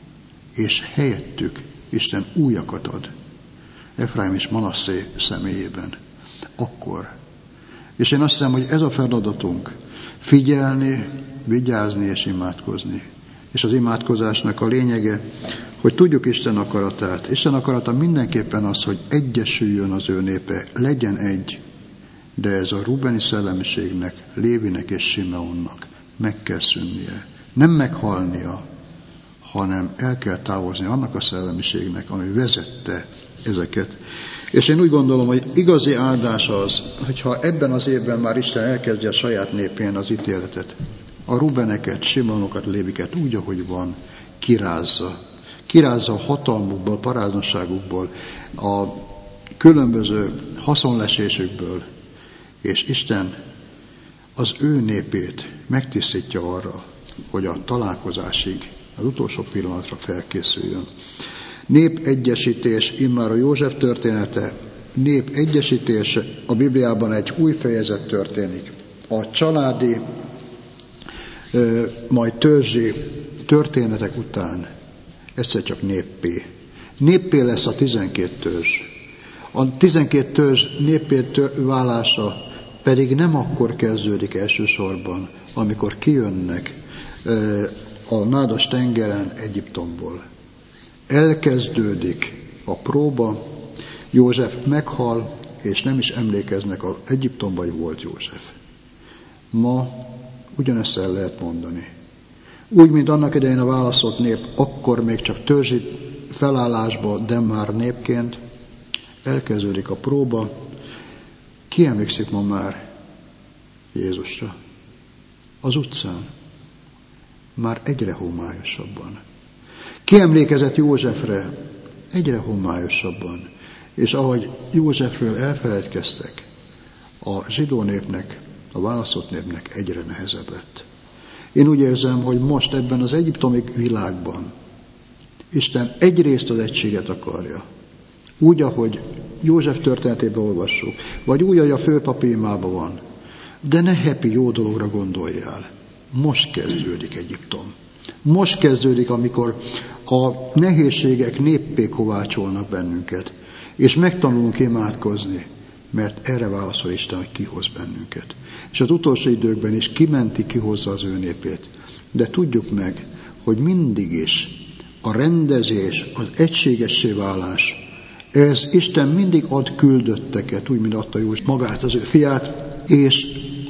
És helyettük Isten újakat ad. Efraim és Manasszé személyében. Akkor. És én azt hiszem, hogy ez a feladatunk. Figyelni, vigyázni és imádkozni. És az imádkozásnak a lényege, hogy tudjuk Isten akaratát. Isten akarata mindenképpen az, hogy egyesüljön az ő népe, legyen egy. De ez a Rubeni szellemiségnek, Lévinek és Simeonnak meg kell szűnnie. Nem meghalnia, hanem el kell távozni annak a szellemiségnek, ami vezette ezeket. És én úgy gondolom, hogy igazi áldás az, hogyha ebben az évben már Isten elkezdje a saját népén az ítéletet, a Rubeneket, Simeonokat, Léviket úgy, ahogy van, kirázza. Kirázza a hatalmukból, paráznaságukból, a különböző haszonlesésükből, és Isten az ő népét megtisztítja arra, hogy a találkozásig, az utolsó pillanatra felkészüljön. Népegyesítés, immár a József története, népegyesítés, a Bibliában egy új fejezet történik. A családi, majd törzsi történetek után egyszer csak néppé. Néppé lesz a 12 törzs. A 12 törzs néppé válása pedig nem akkor kezdődik elsősorban, amikor kijönnek a nádas tengeren Egyiptomból. Elkezdődik a próba, József meghal, és nem is emlékeznek, az Egyiptomban volt József. Ma ugyanezt el lehet mondani. Úgy, mint annak idején a választott nép, akkor még csak törzsi felállásba, de már népként elkezdődik a próba. Ki emlékszik ma már Jézusra? Az utcán. Már egyre homályosabban. Ki emlékezett Józsefre? Egyre homályosabban. És ahogy Józsefről elfeledkeztek, a zsidó népnek, a választott népnek egyre nehezebb lett. Én úgy érzem, hogy most ebben az egyiptomi világban Isten egyrészt az egységet akarja. Úgy, ahogy József történetében olvassuk, vagy úgy, ahogy a főpapi imában van. De ne happy, jó dologra gondoljál. Most kezdődik Egyiptom. Most kezdődik, amikor a nehézségek néppé kovácsolnak bennünket, és megtanulunk imádkozni, mert erre válaszol Isten, hogy kihoz bennünket. És az utolsó időkben is kimenti, kihozza az ő népét. De tudjuk meg, hogy mindig is a rendezés, az egységessé válás, ez Isten mindig ad küldötteket, úgy, mint adta József magát, az ő fiát, és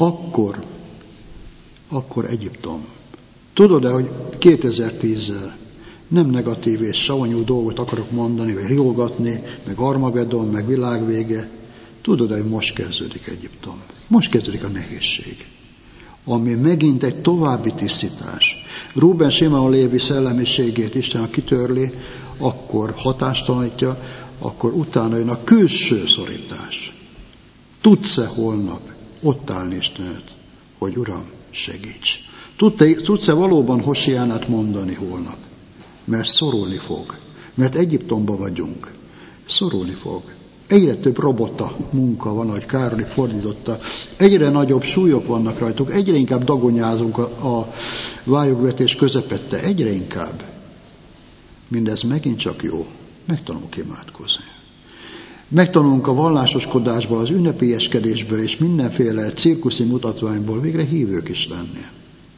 akkor Egyiptom. Tudod-e, hogy 2010-zel nem negatív és savanyú dolgot akarok mondani, vagy riogatni, meg Armageddon, meg világvége. Tudod-e, hogy most kezdődik Egyiptom? Most kezdődik a nehézség, ami megint egy további tisztítás. Ruben, Simeon, Lévi szellemiségét Isten kitörli, akkor hatástalanítja, akkor utána jön a külső szorítás. Tudsz-e holnap ott állni Istenet, hogy Uram, segíts? Tudsz-e valóban Hosiánát mondani holnap? Mert szorulni fog. Mert Egyiptomban vagyunk. Szorulni fog. Egyre több robota munka van, ahogy Károli fordította. Egyre nagyobb súlyok vannak rajtuk. Egyre inkább dagonyázunk a vályogvetés közepette. Egyre inkább. Mindez megint csak jó. Megtanulunk imádkozni. Megtanulunk a vallásoskodásból, az ünnepélyeskedésből és mindenféle cirkuszi mutatványból végre hívők is lenni.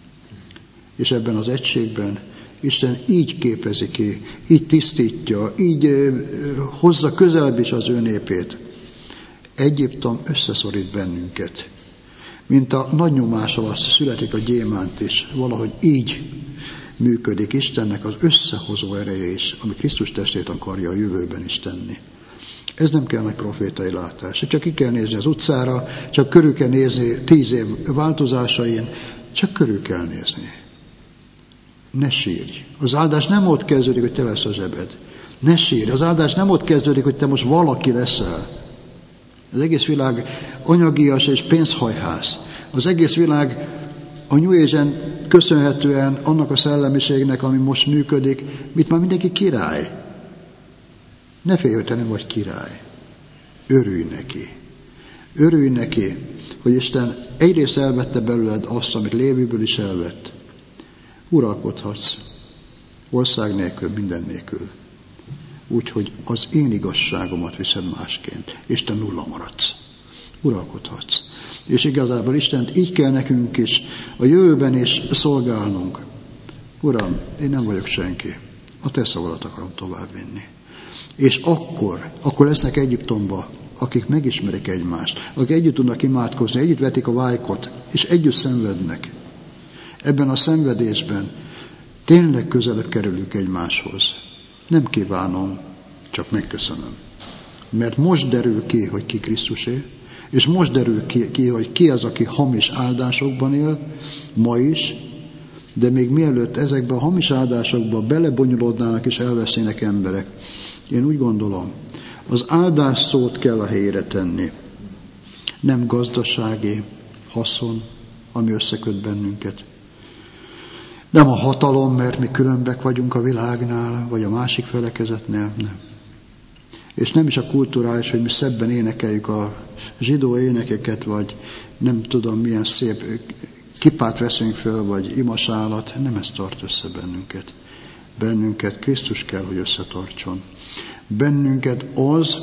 És ebben az egységben Isten így képezi ki, így tisztítja, így hozza közelebb is az ő népét. Egyiptom összeszorít bennünket. Mint a nagy nyomás alatt születik a gyémánt is, valahogy így működik Istennek az összehozó ereje is, ami Krisztus testét akarja a jövőben is tenni. Ez nem kell nagy profétai látás. Csak ki kell nézni az utcára, csak körül kell nézni 10 év változásain, csak körül kell nézni. Ne sírj. Az áldás nem ott kezdődik, hogy te lesz a zsebed. Ne sírj. Az áldás nem ott kezdődik, hogy te most valaki leszel. Az egész világ anyagias és pénzhajház. Az egész világ a New Age-en köszönhetően annak a szellemiségnek, ami most működik, mit már mindenki király. Ne félj, hogy te nem vagy király. Örülj neki. Örülj neki, hogy Isten egyrészt elvette belőled azt, amit Léviből is elvett. Uralkodhatsz. Ország nélkül, minden nélkül. Úgyhogy az én igazságomat viszed másként, és te nulla maradsz. Uralkodhatsz. És igazából Istent így kell nekünk is a jövőben is szolgálnunk. Uram, én nem vagyok senki. A te szavadat akarom továbbvinni. És akkor lesznek Egyiptomba, akik megismerik egymást, akik együtt tudnak imádkozni, együtt vetik a vájkot, és együtt szenvednek. Ebben a szenvedésben tényleg közelebb kerülünk egymáshoz. Nem kívánom, csak megköszönöm. Mert most derül ki, hogy ki Krisztusé, és most derül ki, hogy ki az, aki hamis áldásokban él, ma is, de még mielőtt ezekbe a hamis áldásokba belebonyolódnának és elvesznének emberek. Én úgy gondolom, az áldás szót kell a helyére tenni. Nem gazdasági haszon, ami összeköt bennünket. Nem a hatalom, mert mi különbek vagyunk a világnál, vagy a másik felekezetnél, nem. És nem is a kulturális, hogy mi szebben énekeljük a zsidó énekeket, vagy nem tudom milyen szép kipát veszünk föl, vagy imasálat, nem ez tart össze bennünket. Bennünket Krisztus kell, hogy összetartson. Bennünket az,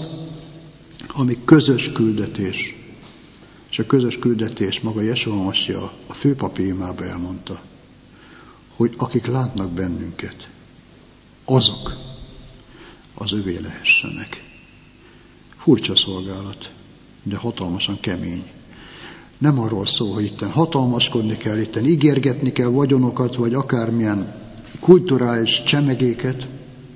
ami közös küldetés. És a közös küldetés maga Jesúa Masija a főpapi imába elmondta, hogy akik látnak bennünket, azok az övé lehessenek. Furcsa szolgálat, de hatalmasan kemény. Nem arról szól, hogy itten hatalmaskodni kell, itten ígérgetni kell vagyonokat, vagy akármilyen kulturális csemegéket.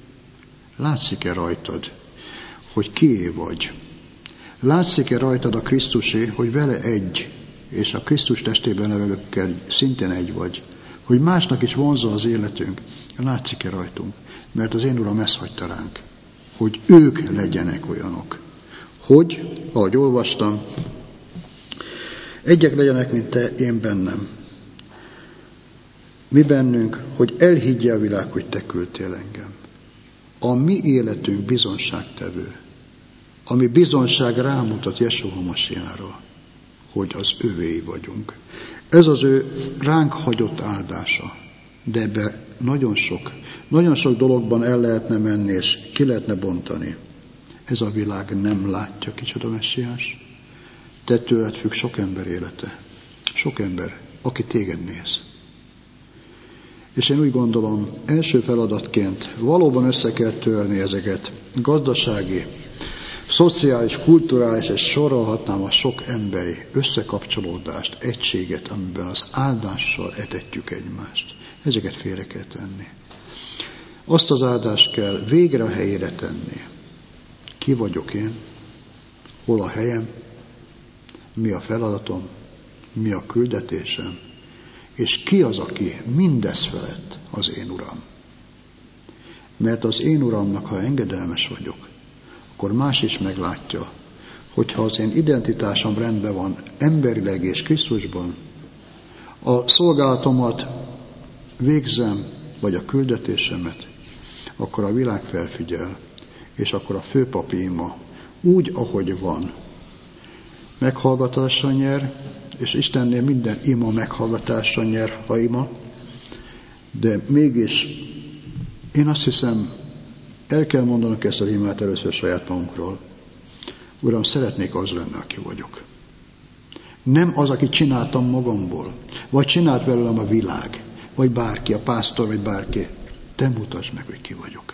Látszik-e rajtad, hogy kié vagy? Látszik-e rajtad a Krisztusé, hogy vele egy, és a Krisztus testében nevelőkkel szintén egy vagy? Hogy másnak is vonzza az életünk? Látszik-e rajtunk? Mert az én Uram ezt hagyta ránk, hogy ők legyenek olyanok. Hogy, ahogy olvastam, egyek legyenek, mint te, én bennem. Mi bennünk, hogy elhiggye a világ, hogy te küldtél engem. A mi életünk bizonságtevő, ami bizonság rámutat Jesúa Masijára, hogy az övéi vagyunk. Ez az ő ránk hagyott áldása, de ebbe nagyon sok dologban el lehetne menni, és ki lehetne bontani. Ez a világ nem látja, kicsoda messiás. Te tőled függ sok ember élete. Sok ember, aki téged néz. És én úgy gondolom, első feladatként valóban össze kell törni ezeket gazdasági, szociális, kulturális, és sorolhatnám a sok emberi összekapcsolódást, egységet, amiben az áldással etetjük egymást. Ezeket félre kell tenni. Azt az áldást kell végre a helyére tenni. Ki vagyok én? Hol a helyem? Mi a feladatom? Mi a küldetésem? És ki az, aki mindez felett az én Uram? Mert az én Uramnak, ha engedelmes vagyok, akkor más is meglátja, hogyha az én identitásom rendben van, emberileg és Krisztusban, a szolgálatomat végzem, vagy a küldetésemet, akkor a világ felfigyel, és akkor a főpapi ima úgy, ahogy van, meghallgatásra nyer, és Istennél minden ima meghallgatásra nyer, ha ima, de mégis én azt hiszem, el kell mondanunk ezt az imát először saját magunkról, Uram, szeretnék az lenni, aki vagyok. Nem az, aki csináltam magamból, vagy csinált velem a világ, vagy bárki, a pásztor, vagy bárki. Te mutasd meg, hogy ki vagyok.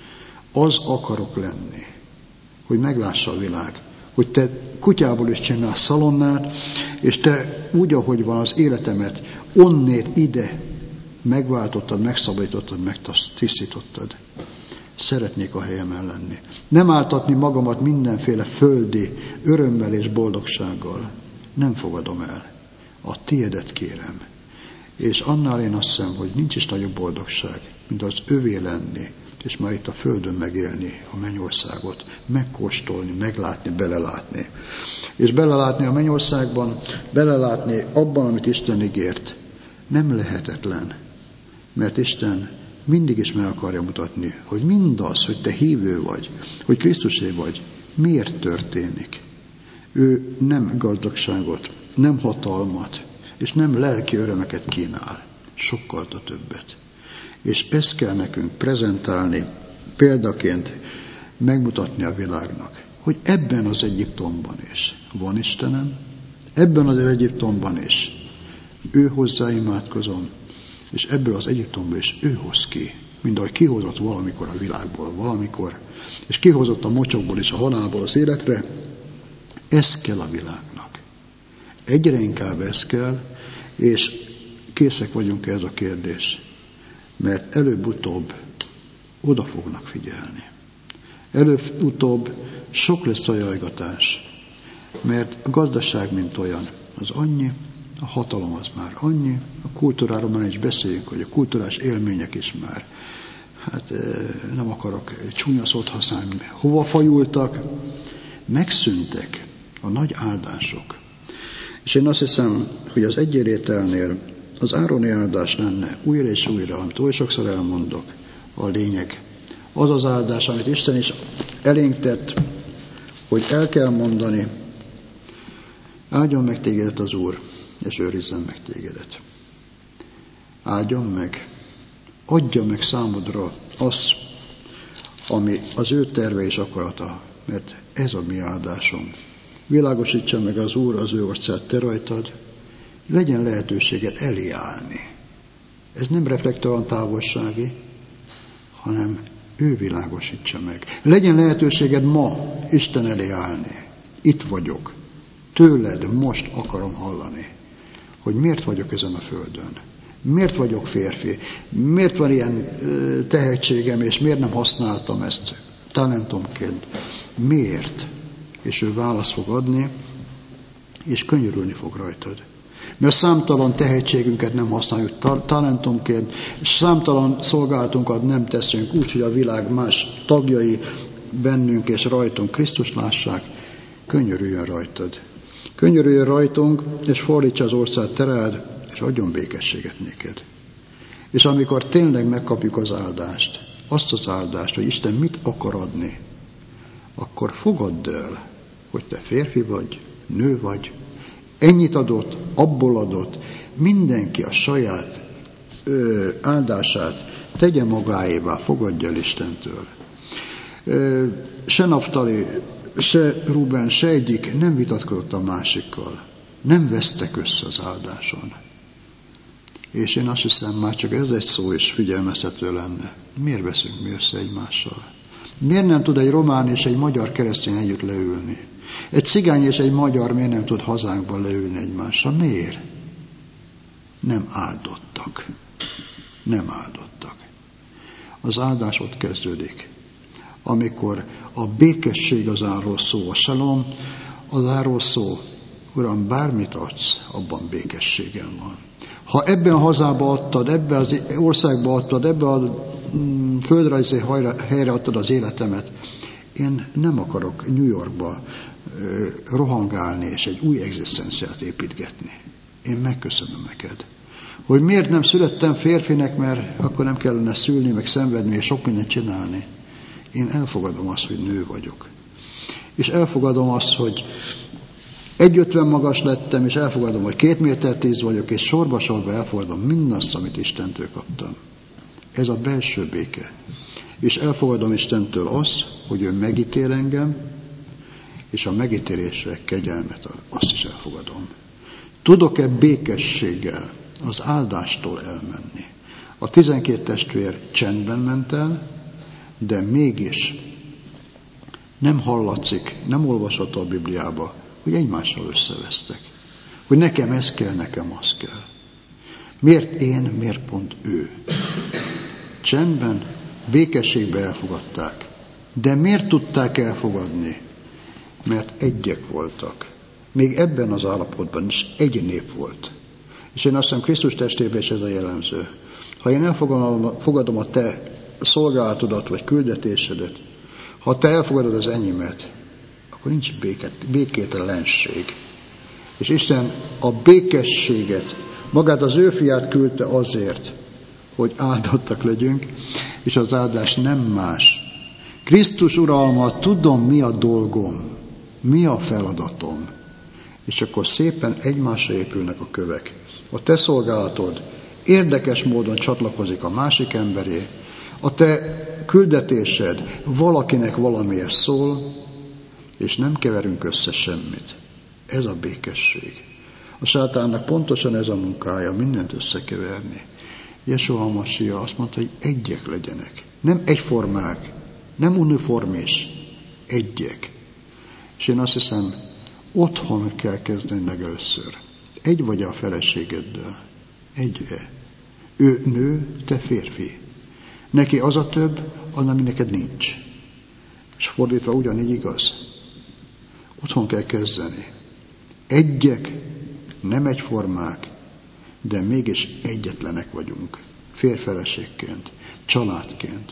Az akarok lenni, hogy meglássa a világ, hogy te kutyából is csinálsz szalonnát, és te úgy, ahogy van az életemet, onnét ide megváltottad, megszabadítottad, megtisztítottad. Szeretnék a helyemen lenni. Nem áltatni magamat mindenféle földi örömmel és boldogsággal. Nem fogadom el. A tiédet kérem. És annál én azt hiszem, hogy nincs is nagyobb boldogság, mint az övé lenni, és már itt a földön megélni a mennyországot, megkóstolni, meglátni, belelátni. És belelátni a mennyországban, belelátni abban, amit Isten ígért. Nem lehetetlen, mert Isten mindig is meg akarja mutatni, hogy mindaz, hogy te hívő vagy, hogy Krisztusé vagy, miért történik. Ő nem gazdagságot, nem hatalmat, és nem lelki örömeket kínál, sokkal többet. És ezt kell nekünk prezentálni, példaként megmutatni a világnak, hogy ebben az Egyiptomban is van Istenem, ebben az Egyiptomban is ő hozzá imádkozom, és ebből az Egyiptomból is ő hoz ki, mint ahogy kihozott valamikor a világból, valamikor, és kihozott a mocsokból és a halálból az életre. Ez kell a világnak. Egyre inkább ez kell, és készek vagyunk ez a kérdés, mert előbb-utóbb oda fognak figyelni. Előbb-utóbb sok lesz a jajgatás, mert a gazdaság, mint olyan, az annyi, a hatalom az már annyi, a kultúráról már is beszéljünk, hogy a kulturális élmények is már, hát nem akarok csúnya szót használni, hova fajultak, megszűntek a nagy áldások. És én azt hiszem, hogy az egyenlételnél az ároni áldás lenne újra és újra, amit oly sokszor elmondok, a lényeg. Az az áldás, amit Isten is elénk tett, hogy el kell mondani, áldjon meg tégedet az Úr, és őrizzen meg tégedet. Áldjon meg, adja meg számodra azt, ami az ő terve és akarata, mert ez a mi áldásom. Világosítsa meg az Úr az ő országát te rajtad, legyen lehetőséged elé állni. Ez nem reflektoran távolsági, hanem ő világosítsa meg. Legyen lehetőséged ma Isten elé állni. Itt vagyok. Tőled most akarom hallani, hogy miért vagyok ezen a földön. Miért vagyok férfi? Miért van ilyen tehetségem, és miért nem használtam ezt talentumként? Miért? És ő választ fog adni, és könyörülni fog rajtad. Mert számtalan tehetségünket nem használjuk talentumként, és számtalan szolgálatunkat nem teszünk úgy, hogy a világ más tagjai bennünk és rajtunk Krisztus lássák, könyörüljön rajtad. Könyörüljön rajtunk, és fordítsa az ország te rád, és adjon békességet néked. És amikor tényleg megkapjuk az áldást, azt az áldást, hogy Isten mit akar adni, akkor fogadd el, hogy te férfi vagy, nő vagy, ennyit adott, abból adott, mindenki a saját áldását tegye magáévá, fogadja el Istentől. Se Naftali, se Ruben, se egyik nem vitatkozott a másikkal. Nem vesztek össze az áldáson. És én azt hiszem, már csak ez egy szó is figyelmeztető lenne. Miért veszünk mi össze egymással? Miért nem tud egy román és egy magyar keresztény együtt leülni? Egy cigány és egy magyar miért nem tud hazánkban leülni egymással? Miért? Nem áldottak. Nem áldottak. Az áldás ott kezdődik. Amikor a békesség az arról szó, a salom az arról szó, Uram, bármit adsz, abban békességem van. Ha ebben a hazába adtad, ebben az országba adtad, ebben a földrajzi helyre adtad az életemet, én nem akarok New Yorkba rohangálni és egy új egzisztenciát építgetni. Én megköszönöm neked. Hogy miért nem születtem férfinek, mert akkor nem kellene szülni, meg szenvedni, és sok mindent csinálni. Én elfogadom azt, hogy nő vagyok. És elfogadom azt, hogy 1,50 magas lettem, és elfogadom, hogy 2,10 méter vagyok, és sorba-sorba elfogadom mindazt, amit Istentől kaptam. Ez a belső béke. És elfogadom Istentől azt, hogy ő megítél engem, és a megítélésre kegyelmet ad, azt is elfogadom. Tudok-e békességgel az áldástól elmenni? A 12 testvér csendben ment el, de mégis nem hallatszik, nem olvasható a Bibliába, hogy egymással összevesztek. Hogy nekem ez kell, nekem az kell. Miért én, miért pont ő? Csendben, békességbe elfogadták. De miért tudták elfogadni? Mert egyek voltak. Még ebben az állapotban is egy nép volt. És én azt hiszem, Krisztus testében is ez a jellemző. Ha én elfogadom a te szolgálatodat, vagy küldetésedet, ha te elfogadod az enyémet, akkor nincs békétlenség. És Isten a békességet, magát az ő fiát küldte azért, hogy áldottak legyünk, és az áldás nem más. Krisztus uralma, tudom, mi a dolgom, mi a feladatom. És akkor szépen egymásra épülnek a kövek. A te szolgálatod érdekes módon csatlakozik a másik emberé, a te küldetésed valakinek valamiért szól, és nem keverünk össze semmit. Ez a békesség. A sátánnak pontosan ez a munkája, mindent összekeverni. Jesúa Masia azt mondta, hogy egyek legyenek. Nem egyformák, nem uniformis, egyek. És én azt hiszem, otthon kell kezdeni legelőször. Egy vagy a feleségeddel. Egy-e. Ő nő, te férfi. Neki az a több, az, ami neked nincs. És fordítva ugyanígy igaz. Otthon kell kezdeni. Egyek, nem egyformák, de mégis egyetlenek vagyunk. Férfeleségként, családként.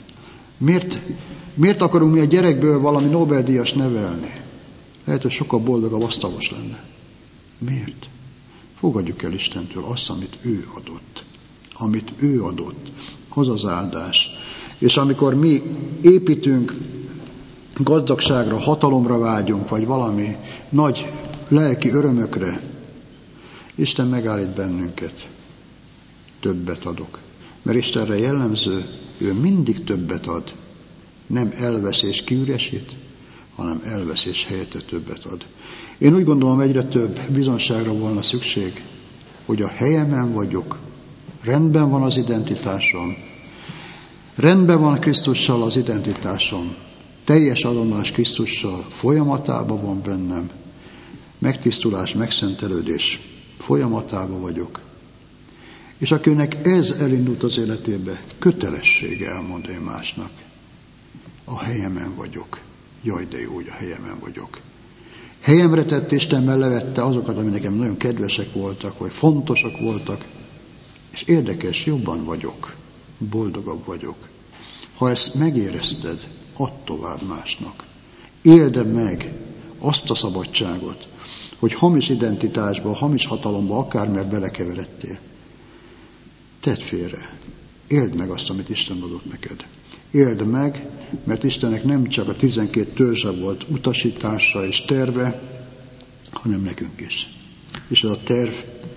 Miért akarunk mi a gyerekből valami Nobel-díjas nevelni? Lehet, hogy sokkal boldogabb asztalos lenne. Miért? Fogadjuk el Istentől azt, amit ő adott. Amit ő adott. Az az áldás. És amikor mi építünk, gazdagságra, hatalomra vágyunk, vagy valami nagy lelki örömökre, Isten megállít bennünket. Többet adok. Mert Istenre jellemző, ő mindig többet ad. Nem elvesz és kiüresít, hanem elvesz és helyette többet ad. Én úgy gondolom, egyre több bizonságra volna szükség, hogy a helyemen vagyok, rendben van az identitásom, rendben van Krisztussal az identitásom, teljes azonos Krisztussal folyamatában van bennem, megtisztulás, megszentelődés folyamatában vagyok. És akinek ez elindult az életébe, kötelessége elmondani másnak. A helyemen vagyok. Jaj, de jó, hogy a helyemen vagyok. Helyemre tett Isten, mert levette azokat, ami nekem nagyon kedvesek voltak, vagy fontosak voltak, és érdekes, jobban vagyok, boldogabb vagyok. Ha ezt megérezted, add tovább másnak. Éld meg azt a szabadságot, hogy hamis identitásba, hamis hatalomba, akármilyen belekeveredtél. Tedd félre. Éld meg azt, amit Isten adott neked. Éld meg, mert Istennek nem csak a 12 törzse volt utasítása és terve, hanem nekünk is. És ez a terv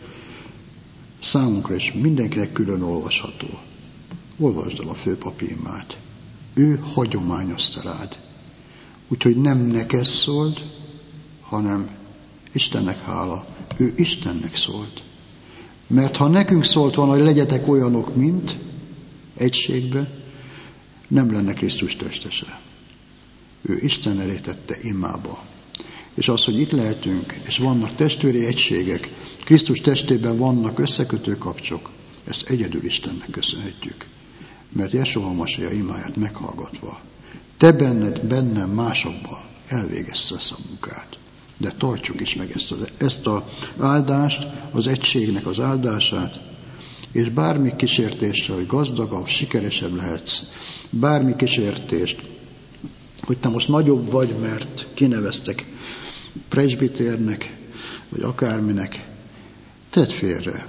számunkra is mindenkinek külön olvasható. Olvasd el a főpapi imát. Ő hagyományozta rád. Úgyhogy nem neked szólt, hanem Istennek hála. Ő Istennek szólt. Mert ha nekünk szólt volna, hogy legyetek olyanok, mint egységbe, nem lenne Krisztus testese. Ő Isten elé tette imába. És az, hogy itt lehetünk, és vannak testvéri egységek, Krisztus testében vannak összekötő kapcsok, ezt egyedül Istennek köszönhetjük. Mert Jesúa Masia imáját meghallgatva, te benned, bennem, másokban elvégezte ezt a munkát. De tartsuk is meg ezt az áldást, az egységnek az áldását, és bármi kísértésre, hogy gazdagabb, sikeresebb lehetsz, bármi kísértést, hogy te most nagyobb vagy, mert kineveztek presbitérnek, vagy akárminek, tedd félre,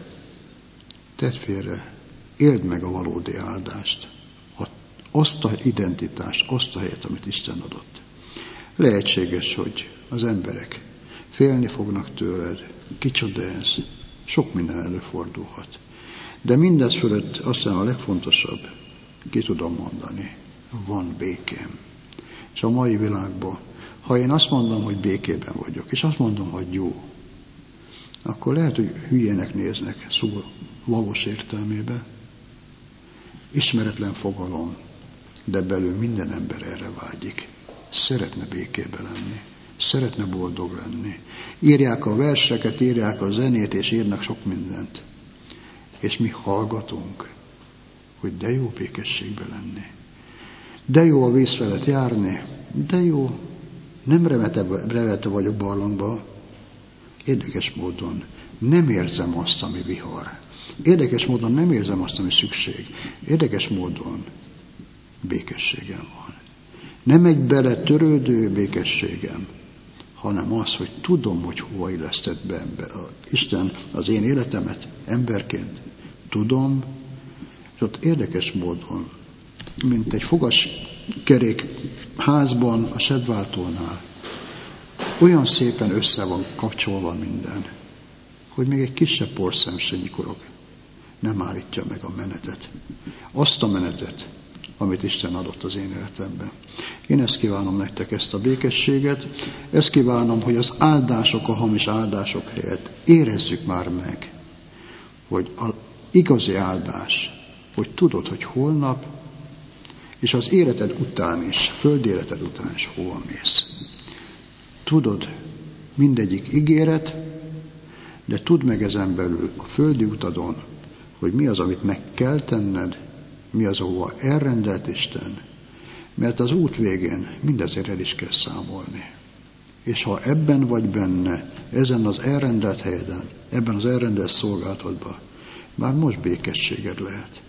éld meg a valódi áldást, azt a identitást, azt a helyet, amit Isten adott. Lehetséges, hogy az emberek félni fognak tőled, kicsoda ez, sok minden előfordulhat. De mindez fölött azt hiszem a legfontosabb, ki tudom mondani, van békém. És a mai világban Ha én azt mondom, hogy békében vagyok, és azt mondom, hogy jó, akkor lehet, hogy hülyének néznek szó valós értelmébe. Ismeretlen fogalom, de belül minden ember erre vágyik. Szeretne békében lenni, szeretne boldog lenni. Írják a verseket, írják a zenét, és írnak sok mindent. És mi hallgatunk, hogy de jó békességben lenni. De jó a víz felett járni, de jó, nem remete vagyok barlangba. Érdekes módon nem érzem azt, ami vihar. Érdekes módon nem érzem azt, ami szükség. Érdekes módon békességem van. Nem egy beletörődő békességem, hanem az, hogy tudom, hogy hova illesztett be Isten az én életemet emberként. Tudom, és ott érdekes módon, mint egy fogaskerék házban, a sebváltónál, olyan szépen össze van kapcsolva minden, hogy még egy kisebb porszem se nyikorog. Nem állítja meg a menetet. Azt a menetet, amit Isten adott az én életemben. Én ezt kívánom nektek, ezt a békességet. Ezt kívánom, hogy az áldások, a hamis áldások helyett érezzük már meg, hogy az igazi áldás, hogy tudod, hogy holnap, és az életed után is, földi életed után is hova mész. Tudod, mindegyik ígéret, de tudd meg ezen belül a földi utadon, hogy mi az, amit meg kell tenned, mi az, ahova elrendelt Isten, mert az út végén mindezért el is kell számolni. És ha ebben vagy benne, ezen az elrendelt helyeden, ebben az elrendelt szolgálatodban, már most békességed lehet.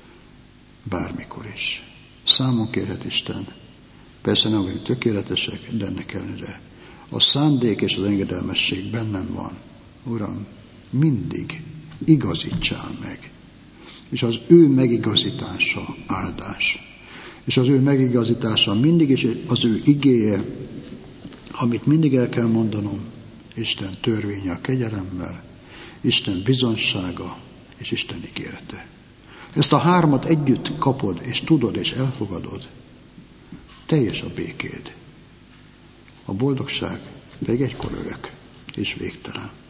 Bármikor is. Számon kérhet Isten. Persze nem vagyunk tökéletesek, de ennek ellenére. A szándék és az engedelmesség bennem van. Uram, mindig igazítsál meg. És az ő megigazítása áldás. És az ő megigazítása mindig is az ő igéje, amit mindig el kell mondanom, Isten törvénye a kegyelemmel, Isten bizonysága és Isten ígérete. Ezt a hármat együtt kapod, és tudod, és elfogadod, teljes a békéd. A boldogság pedig egykor örök és végtelen.